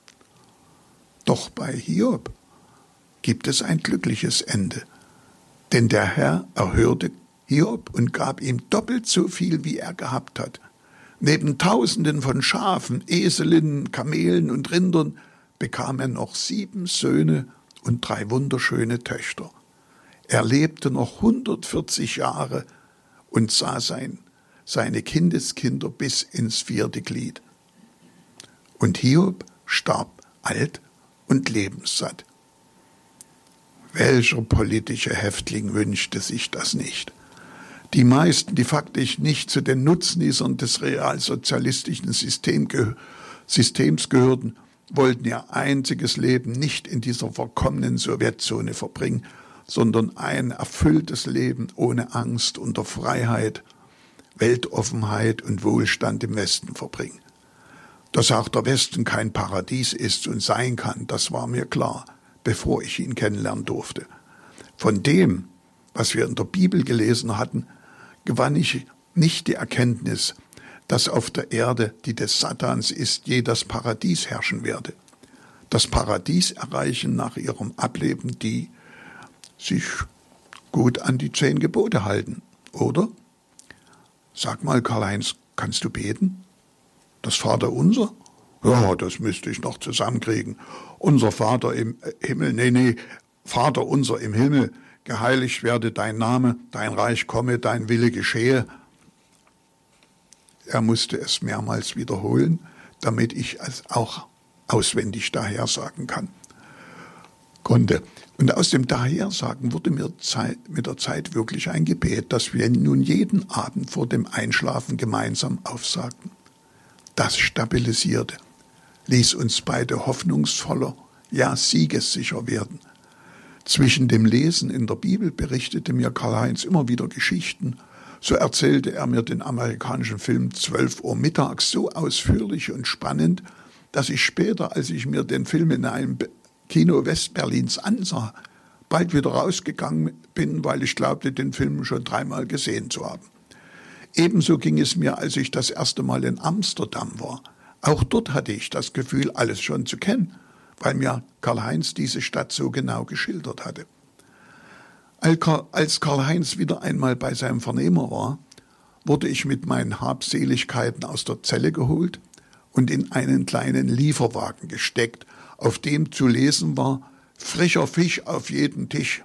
Doch bei Hiob gibt es ein glückliches Ende. Denn der Herr erhörte Hiob und gab ihm doppelt so viel, wie er gehabt hat. Neben Tausenden von Schafen, Eselinnen, Kamelen und Rindern bekam er noch 7 Söhne und 3 wunderschöne Töchter. Er lebte noch 140 Jahre und sah seine Kindeskinder bis ins 4. Glied. Und Hiob starb alt und lebenssatt. Welcher politische Häftling wünschte sich das nicht? Die meisten, die faktisch nicht zu den Nutznießern des realsozialistischen Systems gehörten, wollten ihr einziges Leben nicht in dieser verkommenen Sowjetzone verbringen, sondern ein erfülltes Leben ohne Angst, unter Freiheit, Weltoffenheit und Wohlstand im Westen verbringen. Dass auch der Westen kein Paradies ist und sein kann, das war mir klar, bevor ich ihn kennenlernen durfte. Von dem, was wir in der Bibel gelesen hatten, gewann ich nicht die Erkenntnis, dass auf der Erde, die des Satans ist, je das Paradies herrschen werde. Das Paradies erreichen nach ihrem Ableben die sich gut an die 10 Gebote halten, oder? Sag mal, Karl-Heinz, kannst du beten? Das Vaterunser? Ja, das müsste ich noch zusammenkriegen. Unser Vater im Himmel, Vater unser im Himmel, geheiligt werde dein Name, dein Reich komme, dein Wille geschehe. Er musste es mehrmals wiederholen, damit ich es auch auswendig dahersagen konnte. Und aus dem Dahersagen wurde mir mit der Zeit wirklich ein Gebet, das wir nun jeden Abend vor dem Einschlafen gemeinsam aufsagten. Das stabilisierte, ließ uns beide hoffnungsvoller, ja siegessicher werden. Zwischen dem Lesen in der Bibel berichtete mir Karl-Heinz immer wieder Geschichten. So erzählte er mir den amerikanischen Film 12 Uhr mittags so ausführlich und spannend, dass ich später, als ich mir den Film in einem Kino Westberlins ansah, bald wieder rausgegangen bin, weil ich glaubte, den Film schon 3-mal gesehen zu haben. Ebenso ging es mir, als ich das erste Mal in Amsterdam war. Auch dort hatte ich das Gefühl, alles schon zu kennen, weil mir Karl-Heinz diese Stadt so genau geschildert hatte. Als Karl-Heinz wieder einmal bei seinem Vernehmer war, wurde ich mit meinen Habseligkeiten aus der Zelle geholt und in einen kleinen Lieferwagen gesteckt, auf dem zu lesen war: frischer Fisch auf jeden Tisch.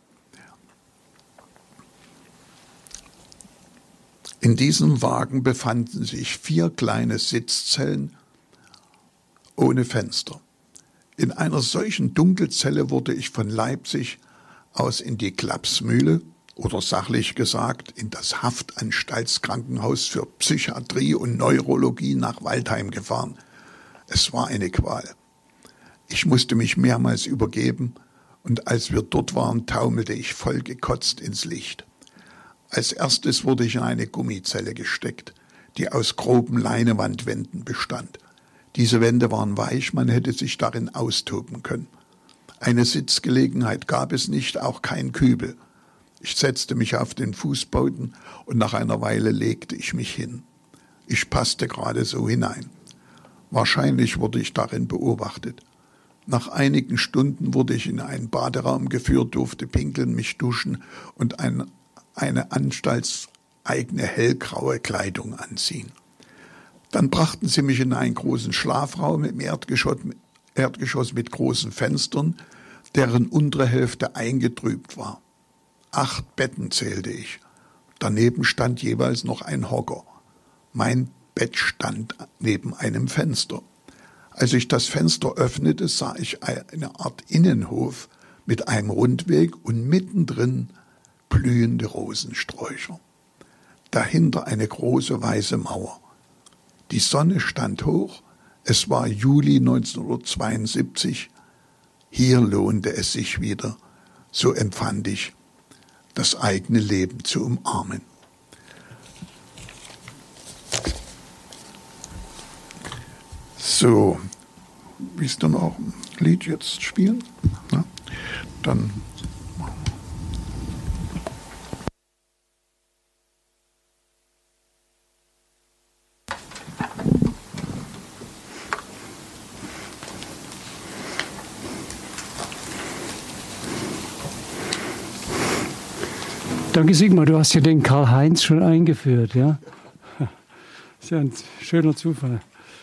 In diesem Wagen befanden sich 4 kleine Sitzzellen ohne Fenster. In einer solchen Dunkelzelle wurde ich von Leipzig aus in die Klapsmühle, oder sachlich gesagt in das Haftanstaltskrankenhaus für Psychiatrie und Neurologie nach Waldheim gefahren. Es war eine Qual. Ich musste mich mehrmals übergeben, und als wir dort waren, taumelte ich voll gekotzt ins Licht. Als erstes wurde ich in eine Gummizelle gesteckt, die aus groben Leinewandwänden bestand. Diese Wände waren weich, man hätte sich darin austoben können. Eine Sitzgelegenheit gab es nicht, auch kein Kübel. Ich setzte mich auf den Fußboden und nach einer Weile legte ich mich hin. Ich passte gerade so hinein. Wahrscheinlich wurde ich darin beobachtet. Nach einigen Stunden wurde ich in einen Baderaum geführt, durfte pinkeln, mich duschen und eine anstaltseigene hellgraue Kleidung anziehen. Dann brachten sie mich in einen großen Schlafraum im Erdgeschoss mit großen Fenstern, deren untere Hälfte eingetrübt war. 8 Betten zählte ich. Daneben stand jeweils noch ein Hocker. Mein Bett stand neben einem Fenster. Als ich das Fenster öffnete, sah ich eine Art Innenhof mit einem Rundweg und mittendrin blühende Rosensträucher. Dahinter eine große weiße Mauer. Die Sonne stand hoch, es war Juli 1972. Hier lohnte es sich wieder, so empfand ich, das eigene Leben zu umarmen. So, willst du noch ein Lied jetzt spielen? Na, dann Danke, Sigmar. Du hast ja den Karl-Heinz schon eingeführt, ja? Ist ja ein schöner Zufall.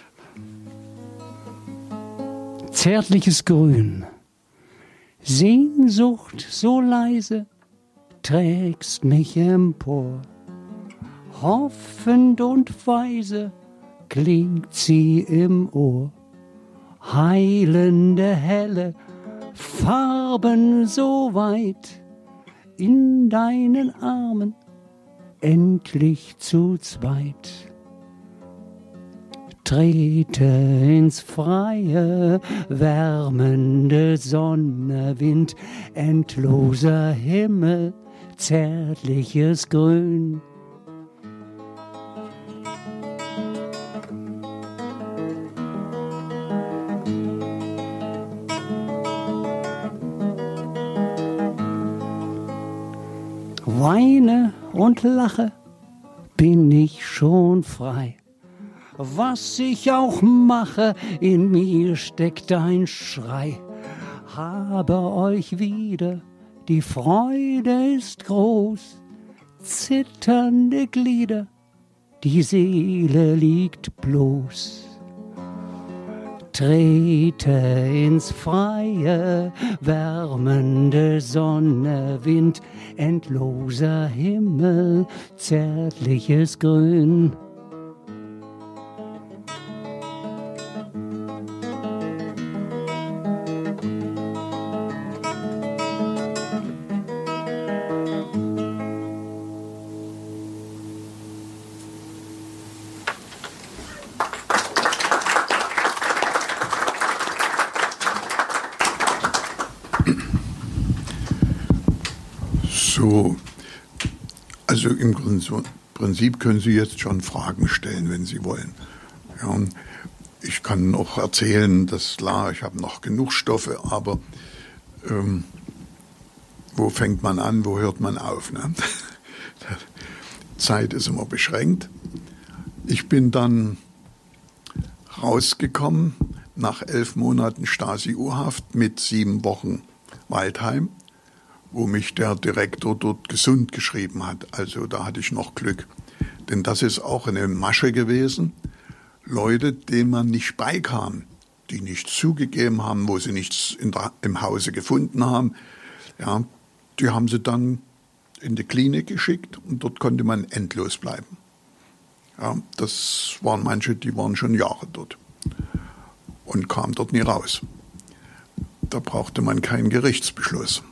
Zärtliches Grün. Sehnsucht so leise trägst mich empor. Hoffend und weise klingt sie im Ohr. Heilende helle Farben so weit, in deinen Armen endlich zu zweit. Trete ins Freie, wärmende Sonne, Wind, endloser Himmel, zärtliches Grün. Weine und lache, bin ich schon frei. Was ich auch mache, in mir steckt ein Schrei. Habe euch wieder die Freude ist groß, zitternde Glieder, die Seele liegt bloß. Trete ins Freie, wärmende Sonne, Wind, endloser Himmel, zärtliches Grün. So, also im Prinzip können Sie jetzt schon Fragen stellen, wenn Sie wollen. Ja, ich kann noch erzählen, das ist klar, ich habe noch genug Stoffe, aber wo fängt man an, wo hört man auf? Ne? Zeit ist immer beschränkt. Ich bin dann rausgekommen nach 11 Monaten Stasi-U-Haft mit 7 Wochen Waldheim, wo mich der Direktor dort gesund geschrieben hat. Also da hatte ich noch Glück. Denn das ist auch eine Masche gewesen. Leute, denen man nicht beikam, die nichts zugegeben haben, wo sie nichts im Hause gefunden haben, ja, die haben sie dann in die Klinik geschickt und dort konnte man endlos bleiben. Ja, das waren manche, die waren schon Jahre dort und kamen dort nie raus. Da brauchte man keinen Gerichtsbeschluss.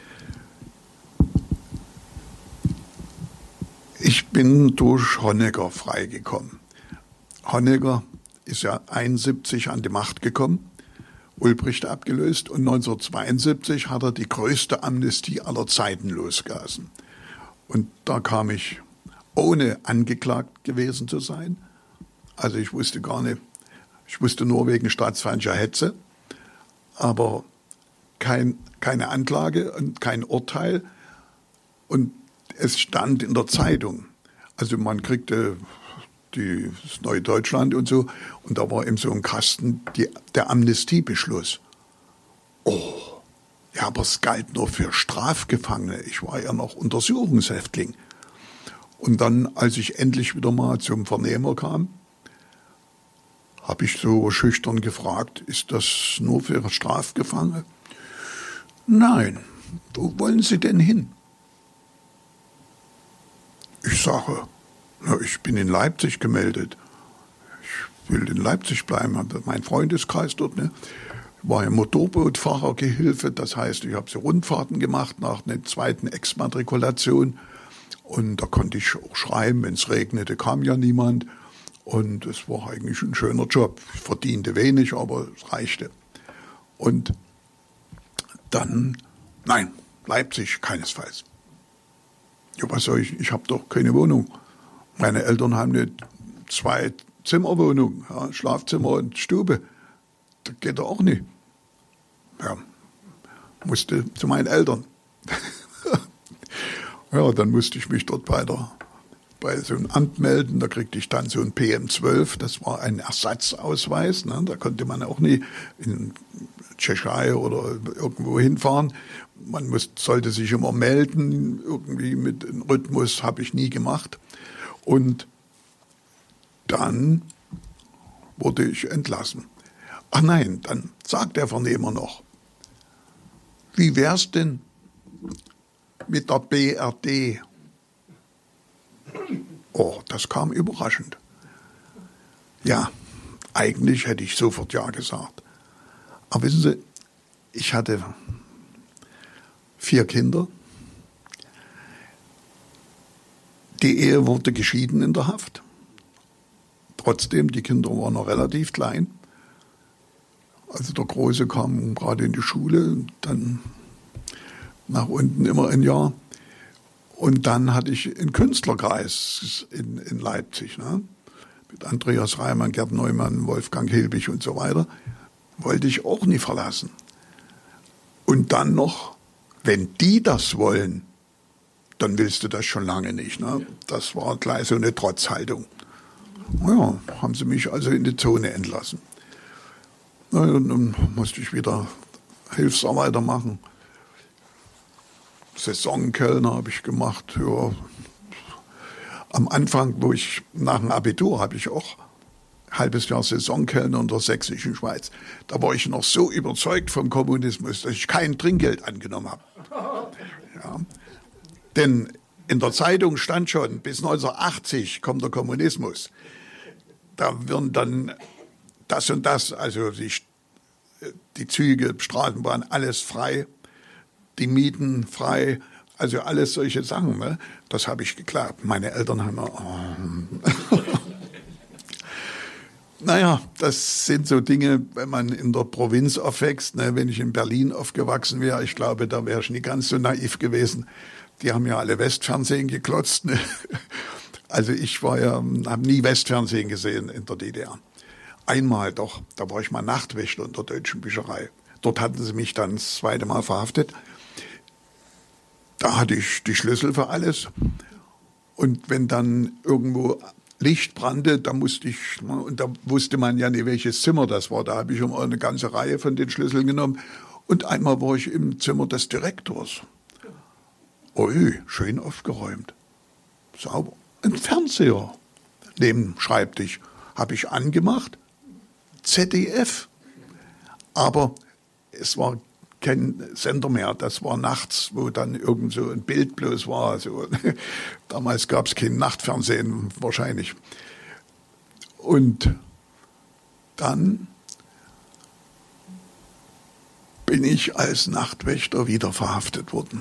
Ich bin durch Honecker freigekommen. Honecker ist ja 1971 an die Macht gekommen, Ulbricht abgelöst, und 1972 hat er die größte Amnestie aller Zeiten losgelassen. Und da kam ich, ohne angeklagt gewesen zu sein. Also ich wusste gar nicht, ich wusste nur wegen staatsfeindlicher Hetze, aber keine Anklage und kein Urteil. Und es stand in der Zeitung. Also man kriegte das Neue Deutschland und so, und da war eben so ein Kasten der Amnestiebeschluss. Oh, ja, aber es galt nur für Strafgefangene. Ich war ja noch Untersuchungshäftling. Und dann, als ich endlich wieder mal zum Vernehmer kam, habe ich so schüchtern gefragt, ist das nur für Strafgefangene? Nein, wo wollen Sie denn hin? Ich sage, na, ich bin in Leipzig gemeldet. Ich will in Leipzig bleiben, habe mein Freundeskreis dort. Ne? Ich war ja Motorbootfahrergehilfe, das heißt, ich habe so Rundfahrten gemacht nach einer zweiten Exmatrikulation. Und da konnte ich auch schreiben, wenn es regnete, kam ja niemand. Und es war eigentlich ein schöner Job. Ich verdiente wenig, aber es reichte. Und dann, nein, Leipzig keinesfalls. Ja, was soll ich habe doch keine Wohnung. Meine Eltern haben eine 2-Zimmer-Wohnung, ja, Schlafzimmer und Stube. Das geht doch auch nicht. Ja, musste zu meinen Eltern. Ja, dann musste ich mich dort bei so einem Amt melden. Da kriegte ich dann so ein PM12, das war ein Ersatzausweis. Ne? Da konnte man auch nie in Tschechei oder irgendwo hinfahren. Man sollte sich immer melden, irgendwie mit einem Rhythmus, habe ich nie gemacht. Und dann wurde ich entlassen. Ach nein, dann sagt der Vernehmer noch, wie wär's denn mit der BRD? Oh, das kam überraschend. Ja, eigentlich hätte ich sofort ja gesagt. Aber wissen Sie, ich hatte 4 Kinder. Die Ehe wurde geschieden in der Haft. Trotzdem, die Kinder waren noch relativ klein. Also der Große kam gerade in die Schule, dann nach unten immer ein Jahr. Und dann hatte ich einen Künstlerkreis in Leipzig, ne? Mit Andreas Reimann, Gerd Neumann, Wolfgang Hilbig und so weiter. Wollte ich auch nie verlassen. Und dann noch, wenn die das wollen, dann willst du das schon lange nicht. Ne? Das war gleich so eine Trotzhaltung. Ja, haben sie mich also in die Zone entlassen. Na, und dann musste ich wieder Hilfsarbeiter machen. Saisonkellner habe ich gemacht. Ja. Am Anfang, wo ich nach dem Abitur, habe ich auch ein halbes Jahr Saisonkellner in der sächsischen Schweiz. Da war ich noch so überzeugt vom Kommunismus, dass ich kein Trinkgeld angenommen habe. Ja. Denn in der Zeitung stand schon, bis 1980 kommt der Kommunismus. Da werden dann das und das, also die Züge, Straßenbahn, alles frei, die Mieten frei, also alles solche Sachen. Ne? Das habe ich geglaubt. Meine Eltern haben Naja, das sind so Dinge, wenn man in der Provinz aufwächst. Ne? Wenn ich in Berlin aufgewachsen wäre, ich glaube, da wäre ich nicht ganz so naiv gewesen. Die haben ja alle Westfernsehen geklotzt. Ne? Also ich habe nie Westfernsehen gesehen in der DDR. Einmal doch, da war ich mal Nachtwächter in der Deutschen Bücherei. Dort hatten sie mich dann das zweite Mal verhaftet. Da hatte ich die Schlüssel für alles. Und wenn dann irgendwo Licht brannte, da musste ich, und da wusste man ja nicht, welches Zimmer das war. Da habe ich immer eine ganze Reihe von den Schlüsseln genommen. Und einmal war ich im Zimmer des Direktors. Ui, schön aufgeräumt. Sauber. Ein Fernseher neben dem Schreibtisch habe ich angemacht. ZDF. Aber es war kein Sender mehr. Das war nachts, wo dann irgend so ein Bild bloß war. Also, damals gab es kein Nachtfernsehen wahrscheinlich. Und dann bin ich als Nachtwächter wieder verhaftet worden.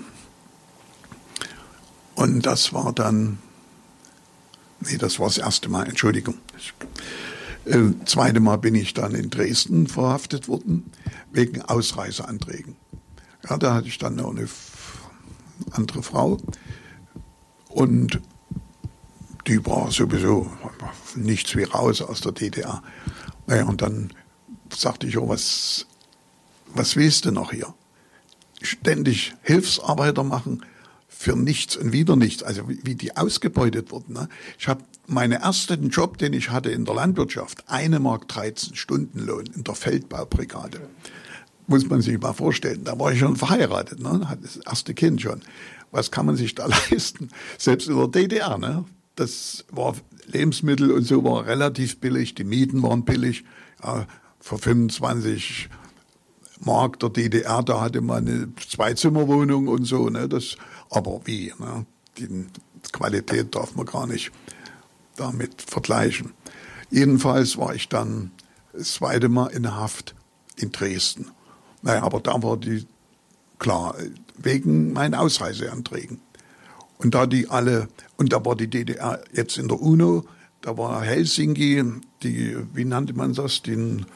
Und das war dann, das war das erste Mal, Entschuldigung. Zweite Mal bin ich dann in Dresden verhaftet worden, wegen Ausreiseanträgen. Ja, da hatte ich dann noch eine andere Frau und die war sowieso nichts wie raus aus der DDR. Naja, und dann sagte ich, oh, was willst du noch hier? Ständig Hilfsarbeiter machen für nichts und wieder nichts, also wie die ausgebeutet wurden. Ne? Ich habe meinen ersten Job, den ich hatte in der Landwirtschaft, 1,13 Mark Stundenlohn in der Feldbaubrigade. Muss man sich mal vorstellen, da war ich schon verheiratet, ne? Hatte das erste Kind schon. Was kann man sich da leisten? Selbst in der DDR, ne? Das war Lebensmittel und so war relativ billig, die Mieten waren billig. Ja, für 25 Mark der DDR, da hatte man eine Zweizimmerwohnung und so, ne? Aber wie? Ne? Die Qualität darf man gar nicht damit vergleichen. Jedenfalls war ich dann das zweite Mal in Haft in Dresden. Naja, aber da war klar, wegen meinen Ausreiseanträgen. Und da war die DDR jetzt in der UNO, da war Helsinki, wie nannte man das, den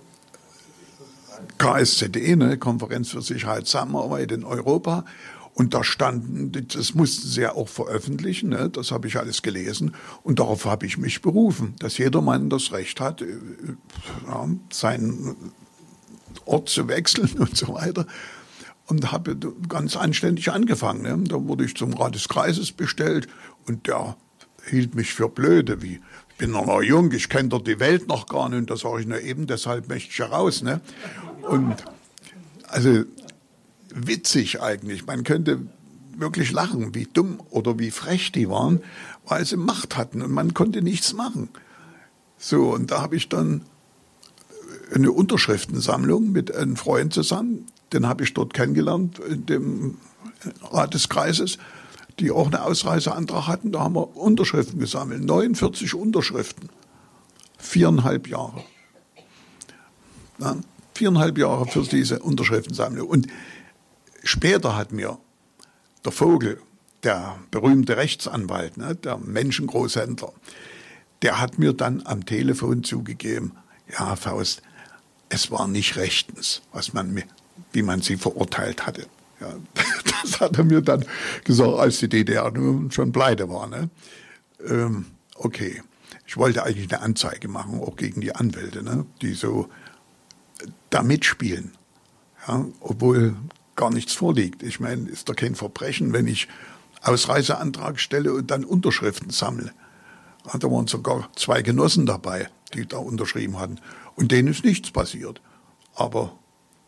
KSZE, ne, Konferenz für Sicherheitszusammenarbeit in Europa. Und da standen, das mussten sie ja auch veröffentlichen, ne? Das habe ich alles gelesen. Und darauf habe ich mich berufen, dass jeder Mann das Recht hat, ja, seinen Ort zu wechseln und so weiter. Und habe ganz anständig angefangen. Ne? Da wurde ich zum Rat des Kreises bestellt und der hielt mich für blöde. Ich bin noch jung, ich kenne doch die Welt noch gar nicht. Und das sage ich nur eben, deshalb möchte ich heraus. Ne? Und also witzig eigentlich. Man könnte wirklich lachen, wie dumm oder wie frech die waren, weil sie Macht hatten und man konnte nichts machen. So, und da habe ich dann eine Unterschriftensammlung mit einem Freund zusammen, den habe ich dort kennengelernt, in dem Rat des Kreises, die auch einen Ausreiseantrag hatten. Da haben wir Unterschriften gesammelt, 49 Unterschriften, 4,5 Jahre. Ja, 4,5 Jahre für diese Unterschriftensammlung. Und später hat mir der Vogel, der berühmte Rechtsanwalt, ne, der Menschengroßhändler, der hat mir dann am Telefon zugegeben, ja, Faust, es war nicht rechtens, wie man sie verurteilt hatte. Ja, das hat er mir dann gesagt, als die DDR schon pleite war. Ne? Okay, ich wollte eigentlich eine Anzeige machen, auch gegen die Anwälte, ne, die so da mitspielen, ja, obwohl gar nichts vorliegt. Ich meine, ist doch kein Verbrechen, wenn ich Ausreiseantrag stelle und dann Unterschriften sammle. Ja, da waren sogar 2 Genossen dabei, die da unterschrieben hatten. Und denen ist nichts passiert. Aber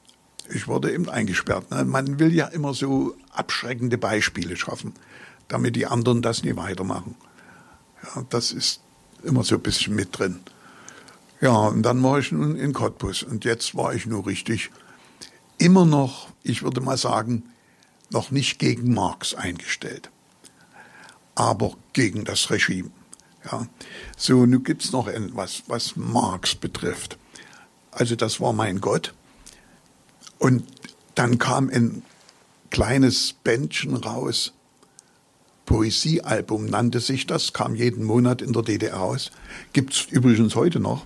Ich wurde eben eingesperrt. Ne? Man will ja immer so abschreckende Beispiele schaffen, damit die anderen das nie weitermachen. Ja, das ist immer so ein bisschen mit drin. Ja, und dann war ich nun in Cottbus. Und jetzt war ich nur richtig immer noch, ich würde mal sagen, noch nicht gegen Marx eingestellt, aber gegen das Regime. Ja. So, nun gibt es noch etwas, was Marx betrifft. Also das war mein Gott. Und dann kam ein kleines Bändchen raus, Poesiealbum nannte sich das, kam jeden Monat in der DDR raus, gibt es übrigens heute noch,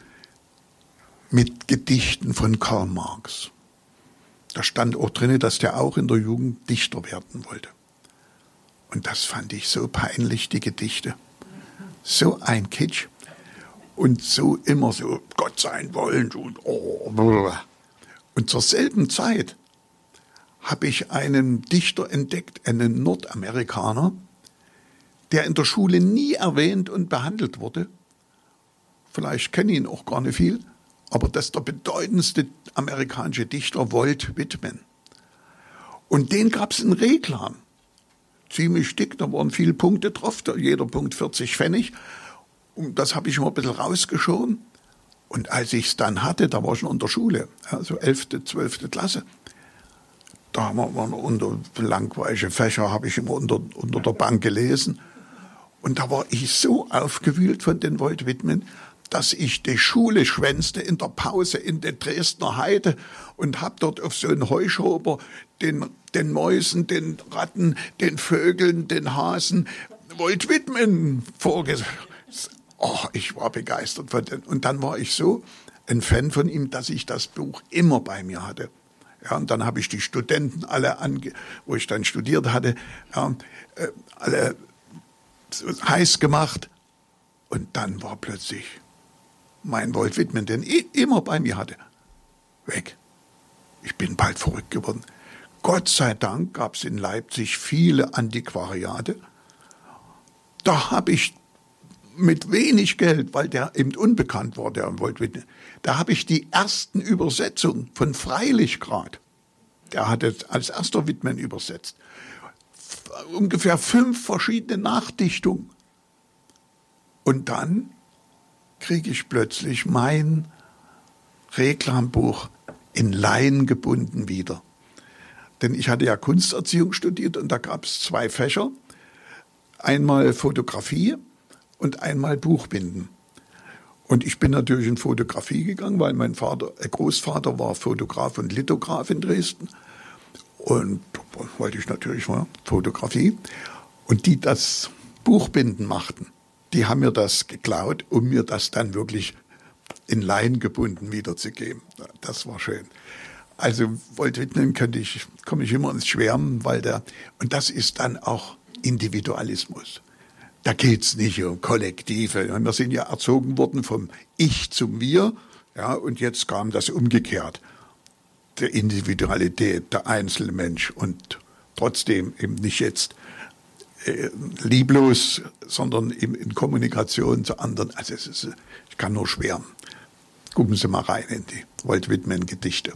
mit Gedichten von Karl Marx. Da stand auch drin, dass der auch in der Jugend Dichter werden wollte. Und das fand ich so peinlich, die Gedichte. So ein Kitsch. Und so immer so, Gott sein wollen. Und zur selben Zeit habe ich einen Dichter entdeckt, einen Nordamerikaner, der in der Schule nie erwähnt und behandelt wurde. Vielleicht kennen ihn auch gar nicht viel. Aber das ist der bedeutendste amerikanische Dichter, Walt Whitman. Und den gab es in Reklam. Ziemlich dick, da waren viele Punkte drauf, jeder Punkt 40 Pfennig. Und das habe ich immer ein bisschen rausgeschoben. Und als ich es dann hatte, da war ich noch in der Schule, also 11., 12. Klasse, da haben wir unter langweilige Fächer, habe ich immer unter der Bank gelesen. Und da war ich so aufgewühlt von den Walt Whitman, dass ich die Schule schwänzte in der Pause in der Dresdner Heide und habe dort auf so einen Heuschober den Mäusen, den Ratten, den Vögeln, den Hasen Walt Whitman vorgesagt. Oh, ich war begeistert von dem. Und dann war ich so ein Fan von ihm, dass ich das Buch immer bei mir hatte. Ja, und dann habe ich die Studenten alle, wo ich dann studiert hatte, ja, alle heiß gemacht. Und dann war plötzlich mein Walt Whitman, den ich immer bei mir hatte, weg. Ich bin bald verrückt geworden. Gott sei Dank gab es in Leipzig viele Antiquariate. Da habe ich mit wenig Geld, weil der eben unbekannt war, der Walt Whitman, da habe ich die ersten Übersetzungen von Freilichgrad, der hatte als erster Whitman übersetzt, ungefähr 5 verschiedene Nachdichtungen. Und dann kriege ich plötzlich mein Reklambuch in Leinen gebunden wieder. Denn ich hatte ja Kunsterziehung studiert und da gab es 2 Fächer. Einmal Fotografie und einmal Buchbinden. Und ich bin natürlich in Fotografie gegangen, weil mein Großvater war Fotograf und Lithograf in Dresden. Und da wollte ich natürlich mal Fotografie. Und die das Buchbinden machten, die haben mir das geklaut, um mir das dann wirklich in Leinen gebunden wiederzugeben. Das war schön. Also Walt Whitman komme ich immer ins Schwärmen, und das ist dann auch Individualismus. Da geht's nicht um Kollektive. Wir sind ja erzogen worden vom Ich zum Wir, ja, und jetzt kam das umgekehrt. Der Individualität, der einzelne Mensch und trotzdem eben nicht jetzt lieblos, sondern eben in Kommunikation zu anderen. Also ich kann nur schwärmen. Gucken Sie mal rein in die Walt Whitman Gedichte.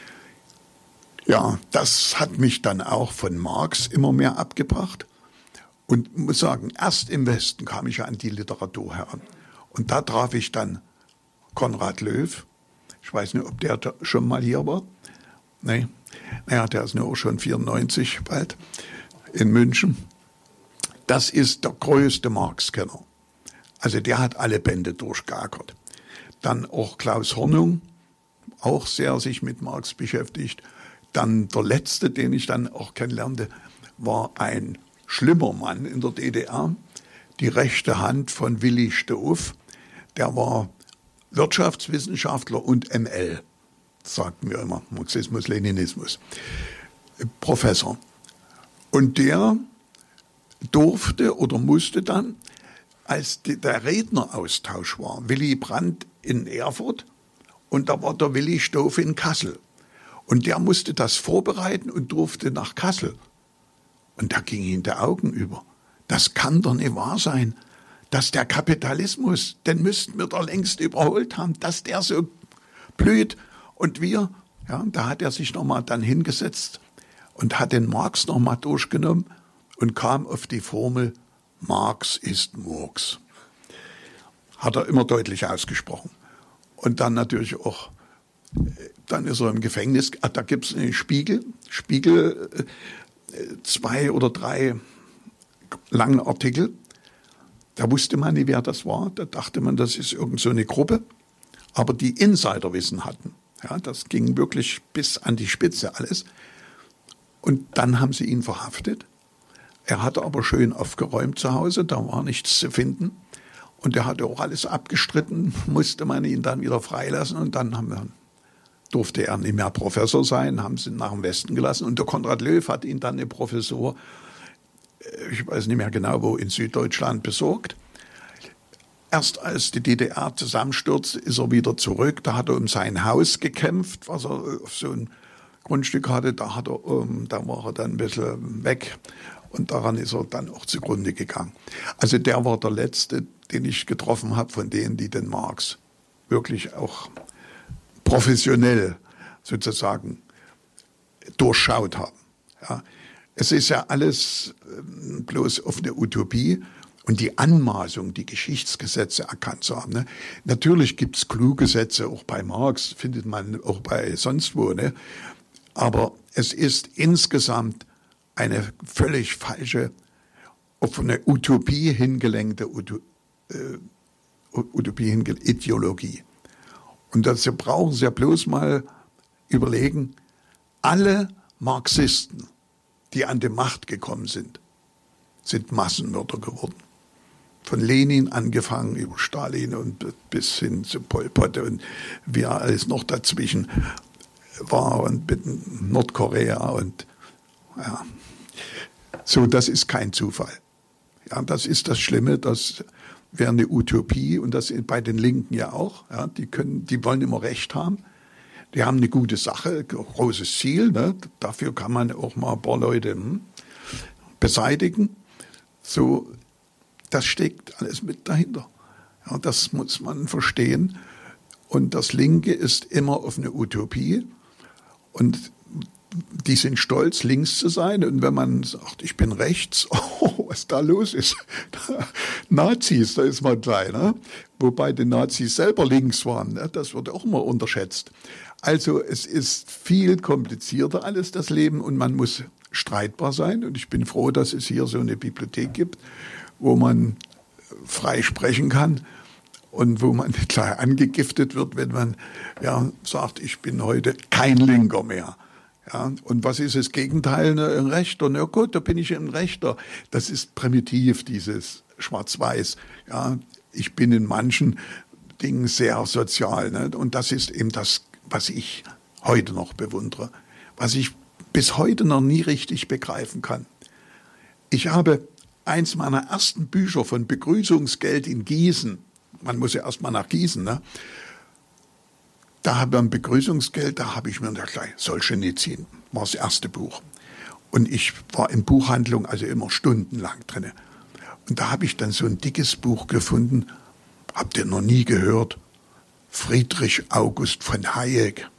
Ja, das hat mich dann auch von Marx immer mehr abgebracht. Und muss sagen, erst im Westen kam ich an die Literatur heran. Und da traf ich dann Konrad Löw. Ich weiß nicht, ob der schon mal hier war. Nee, naja, der ist nur auch schon 94 bald in München. Das ist der größte Marx-Kenner. Also der hat alle Bände durchgeackert. Dann auch Klaus Hornung, auch sehr sich mit Marx beschäftigt. Dann der letzte, den ich dann auch kennenlernte, war ein schlimmer Mann in der DDR, die rechte Hand von Willi Stoph. Der war Wirtschaftswissenschaftler und ML, sagten wir immer, Marxismus, Leninismus, Professor. Und der durfte oder musste dann, als der Redneraustausch war, Willy Brandt in Erfurt und da war der Willi Stoph in Kassel. Und der musste das vorbereiten und durfte nach Kassel. Und da ging ihm der Augen über. Das kann doch nicht wahr sein, dass der Kapitalismus, den müssten wir doch längst überholt haben, dass der so blüht und wir, Ja, da hat er sich nochmal dann hingesetzt und hat den Marx nochmal durchgenommen und kam auf die Formel, Marx ist Murks. Hat er immer deutlich ausgesprochen. Und dann natürlich auch, dann ist er im Gefängnis, da gibt es einen Spiegel, 2 oder 3 lange Artikel. Da wusste man nicht, wer das war. Da dachte man, das ist irgend so eine Gruppe. Aber die Insiderwissen hatten. Ja, das ging wirklich bis an die Spitze alles. Und dann haben sie ihn verhaftet. Er hatte aber schön aufgeräumt zu Hause, da war nichts zu finden. Und er hatte auch alles abgestritten, musste man ihn dann wieder freilassen. Und dann durfte er nicht mehr Professor sein, haben sie ihn nach dem Westen gelassen. Und der Konrad Löw hat ihn dann eine Professur, ich weiß nicht mehr genau wo, in Süddeutschland besorgt. Erst als die DDR zusammenstürzte, ist er wieder zurück. Da hat er um sein Haus gekämpft, was er auf so ein Grundstück hatte. Da war er dann ein bisschen weg. Und daran ist er dann auch zugrunde gegangen. Also der war der Letzte, den ich getroffen habe, von denen, die den Marx wirklich auch professionell sozusagen durchschaut haben. Ja. Es ist ja alles bloß auf eine Utopie und die Anmaßung, die Geschichtsgesetze erkannt zu haben. Ne? Natürlich gibt es kluge Sätze, auch bei Marx, findet man auch bei sonst wo. Ne? Aber es ist insgesamt eine völlig falsche, auf eine Utopie hingelenkte Ideologie. Und dazu brauchen Sie ja bloß mal überlegen, alle Marxisten, die an die Macht gekommen sind Massenmörder geworden. Von Lenin angefangen über Stalin und bis hin zu Pol Pot und wie alles noch dazwischen war und mit Nordkorea und ja. So, das ist kein Zufall. Ja, das ist das Schlimme, das wäre eine Utopie und das bei den Linken ja auch. Ja, die wollen immer Recht haben. Die haben eine gute Sache, großes Ziel. Ne? Dafür kann man auch mal ein paar Leute beseitigen. So, das steckt alles mit dahinter. Ja, das muss man verstehen. Und das Linke ist immer auf eine Utopie. Und die sind stolz, links zu sein. Und wenn man sagt, ich bin rechts, oh, was da los ist. Nazis, da ist man gleich. Ne? Wobei die Nazis selber links waren. Ne? Das wird auch immer unterschätzt. Also es ist viel komplizierter alles, das Leben. Und man muss streitbar sein. Und ich bin froh, dass es hier so eine Bibliothek gibt, wo man frei sprechen kann. Und wo man nicht gleich angegiftet wird, wenn man sagt, ich bin heute kein Linker mehr. Ja, und was ist das Gegenteil? Ein Rechter. Na gut, da bin ich ein Rechter. Das ist primitiv, dieses Schwarz-Weiß. Ja, ich bin in manchen Dingen sehr sozial. Ne? Und das ist eben das, was ich heute noch bewundere. Was ich bis heute noch nie richtig begreifen kann. Ich habe eins meiner ersten Bücher von Begrüßungsgeld in Gießen. Man muss ja erst mal nach Gießen, ne? Da habe ich ein Begrüßungsgeld, da habe ich mir gleich Solschenizyn, war das erste Buch. Und ich war in Buchhandlung, also immer stundenlang drin. Und da habe ich dann so ein dickes Buch gefunden, habt ihr noch nie gehört? Friedrich August von Hayek.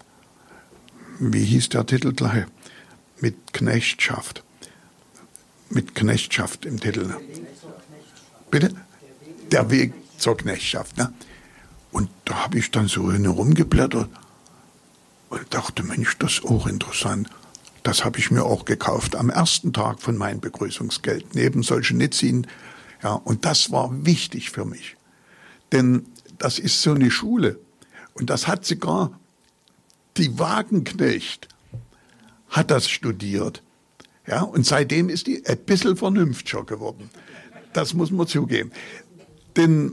Wie hieß der Titel gleich? Mit Knechtschaft. Mit Knechtschaft im Titel. Ne? Bitte? Der Weg zur Knechtschaft. Ne? Und da habe ich dann so rumgeblättert und dachte, Mensch, das ist auch interessant. Das habe ich mir auch gekauft am ersten Tag von meinem Begrüßungsgeld, neben Solschenizyn. Ja, und das war wichtig für mich. Denn das ist so eine Schule. Und das hat sogar die Wagenknecht hat das studiert. Ja, und seitdem ist die ein bisschen vernünftiger geworden. Das muss man zugeben. Denn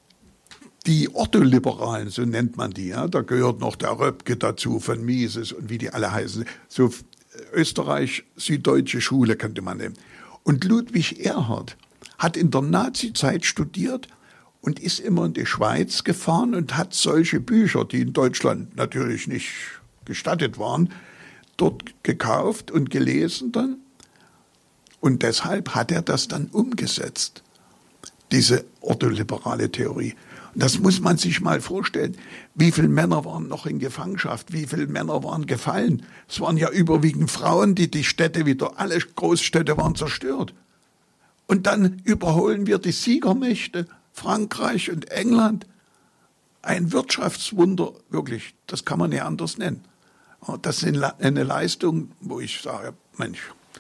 die Ortholiberalen, so nennt man die, ja, da gehört noch der Röpke dazu von Mises und wie die alle heißen. So Österreich-Süddeutsche Schule könnte man nehmen. Und Ludwig Erhard hat in der Nazizeit studiert und ist immer in die Schweiz gefahren und hat solche Bücher, die in Deutschland natürlich nicht gestattet waren, dort gekauft und gelesen dann. Und deshalb hat er das dann umgesetzt, diese ortholiberale Theorie. Das muss man sich mal vorstellen. Wie viele Männer waren noch in Gefangenschaft? Wie viele Männer waren gefallen? Es waren ja überwiegend Frauen, die Städte wieder, alle Großstädte waren zerstört. Und dann überholen wir die Siegermächte, Frankreich und England. Ein Wirtschaftswunder, wirklich, das kann man nicht anders nennen. Das ist eine Leistung, wo ich sage, Mensch,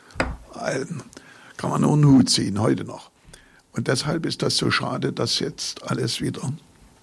kann man nur einen Hut ziehen, heute noch. Und deshalb ist das so schade, dass jetzt alles wieder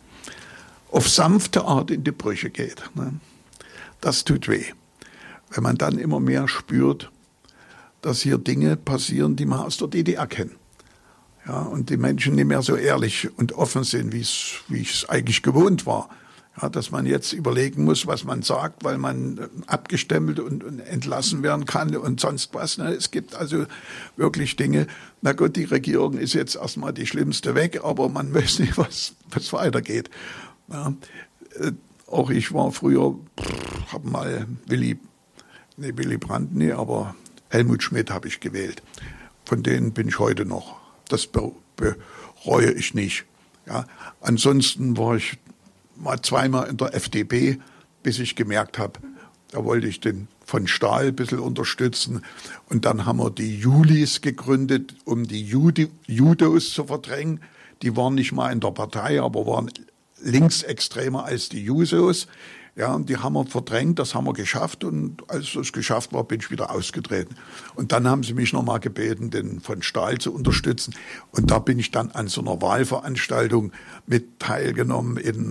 auf sanfte Art in die Brüche geht. Das tut weh. Wenn man dann immer mehr spürt, dass hier Dinge passieren, die man aus der DDR kennt. Ja, und die Menschen nicht mehr so ehrlich und offen sind, wie ich es eigentlich gewohnt war. Ja, dass man jetzt überlegen muss, was man sagt, weil man abgestempelt und entlassen werden kann und sonst was. Es gibt also wirklich Dinge. Na gut, die Regierung ist jetzt erstmal die schlimmste weg, aber man weiß nicht, was weitergeht. Ja, auch ich war früher, habe mal Willy Brandt, aber Helmut Schmidt habe ich gewählt. Von denen bin ich heute noch. Das bereue ich nicht. Ja, ansonsten war ich mal zweimal in der FDP, bis ich gemerkt habe, da wollte ich den von Stahl ein bisschen unterstützen. Und dann haben wir die Julis gegründet, um die Judos zu verdrängen. Die waren nicht mal in der Partei, aber waren linksextremer als die Jusos. Ja, und die haben wir verdrängt, das haben wir geschafft. Und als das geschafft war, bin ich wieder ausgetreten. Und dann haben sie mich nochmal gebeten, den von Stahl zu unterstützen. Und da bin ich dann an so einer Wahlveranstaltung mit teilgenommen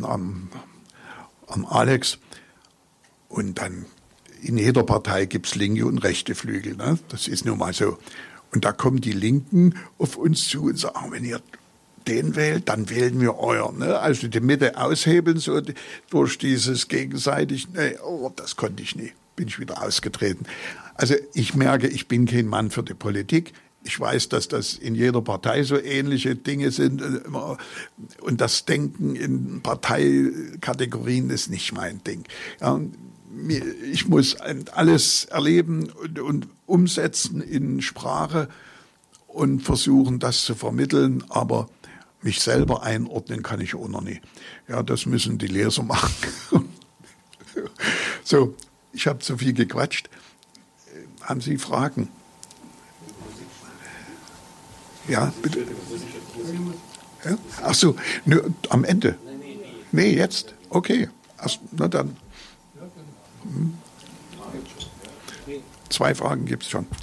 am Alex. Und dann in jeder Partei gibt's linke und rechte Flügel. Ne? Das ist nun mal so. Und da kommen die Linken auf uns zu und sagen, wenn ihr den wählt, dann wählen wir euren. Ne? Also die Mitte aushebeln, so durch dieses gegenseitig, das konnte ich nie. Bin ich wieder ausgetreten. Also ich merke, ich bin kein Mann für die Politik. Ich weiß, dass das in jeder Partei so ähnliche Dinge sind. Und das Denken in Parteikategorien ist nicht mein Ding. Ja, ich muss alles erleben und umsetzen in Sprache und versuchen, das zu vermitteln, aber mich selber einordnen kann ich auch noch nicht. Ja, das müssen die Leser machen. So, ich habe zu viel gequatscht. Haben Sie Fragen? Ja, bitte. Ja? Ach so, am Ende? Nee, jetzt? Okay. Na dann. 2 Fragen gibt es schon.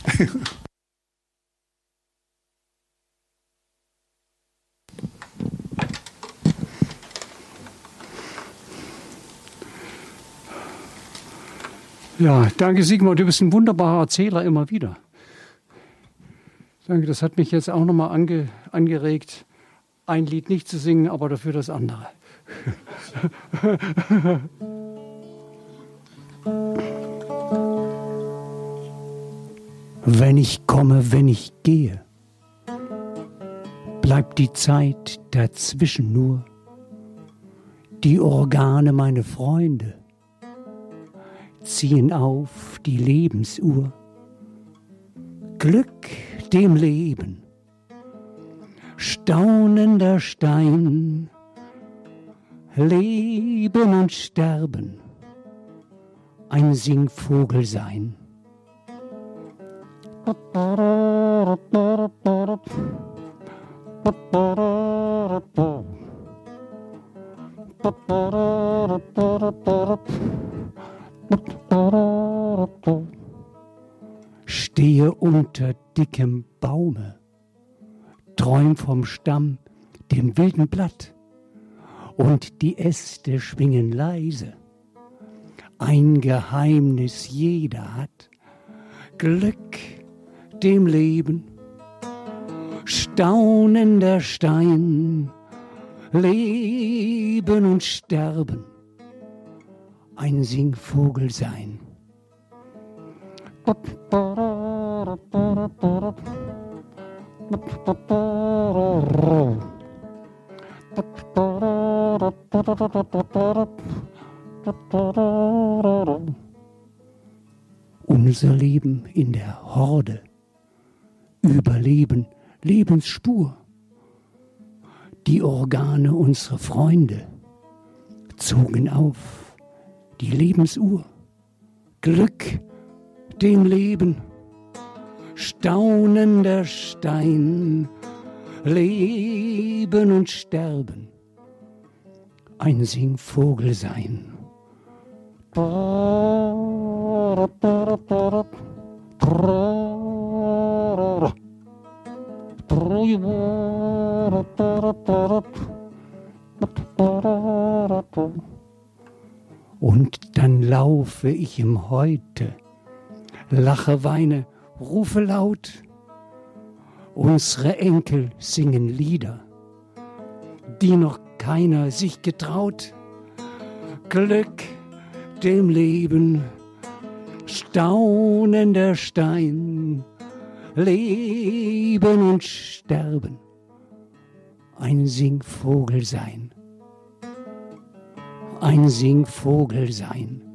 Ja, danke Sigmar, du bist ein wunderbarer Erzähler immer wieder. Danke, das hat mich jetzt auch nochmal angeregt, ein Lied nicht zu singen, aber dafür das andere. Wenn ich komme, wenn ich gehe, bleibt die Zeit dazwischen nur. Die Organe, meine Freunde, ziehen auf die Lebensuhr. Glück dem Leben, staunender Stein, Leben und Sterben, ein Singvogel sein. Stehe unter dickem Baume, träum vom Stamm, dem wilden Blatt, und die Äste schwingen leise. Ein Geheimnis jeder hat, Glück dem Leben, staunender Stein, Leben und Sterben, ein Singvogel sein. Unser Leben in der Horde, Überleben, Lebensspur. Die Organe unserer Freunde zogen auf die Lebensuhr. Glück dem Leben, staunender Stein, Leben und Sterben, ein Singvogel sein. Und dann laufe ich im Heute, lache, weine, rufe laut. Unsere Enkel singen Lieder, die noch keiner sich getraut. Glück dem Leben, staunender Stein, Leben und Sterben, ein Singvogel sein, ein Singvogel sein.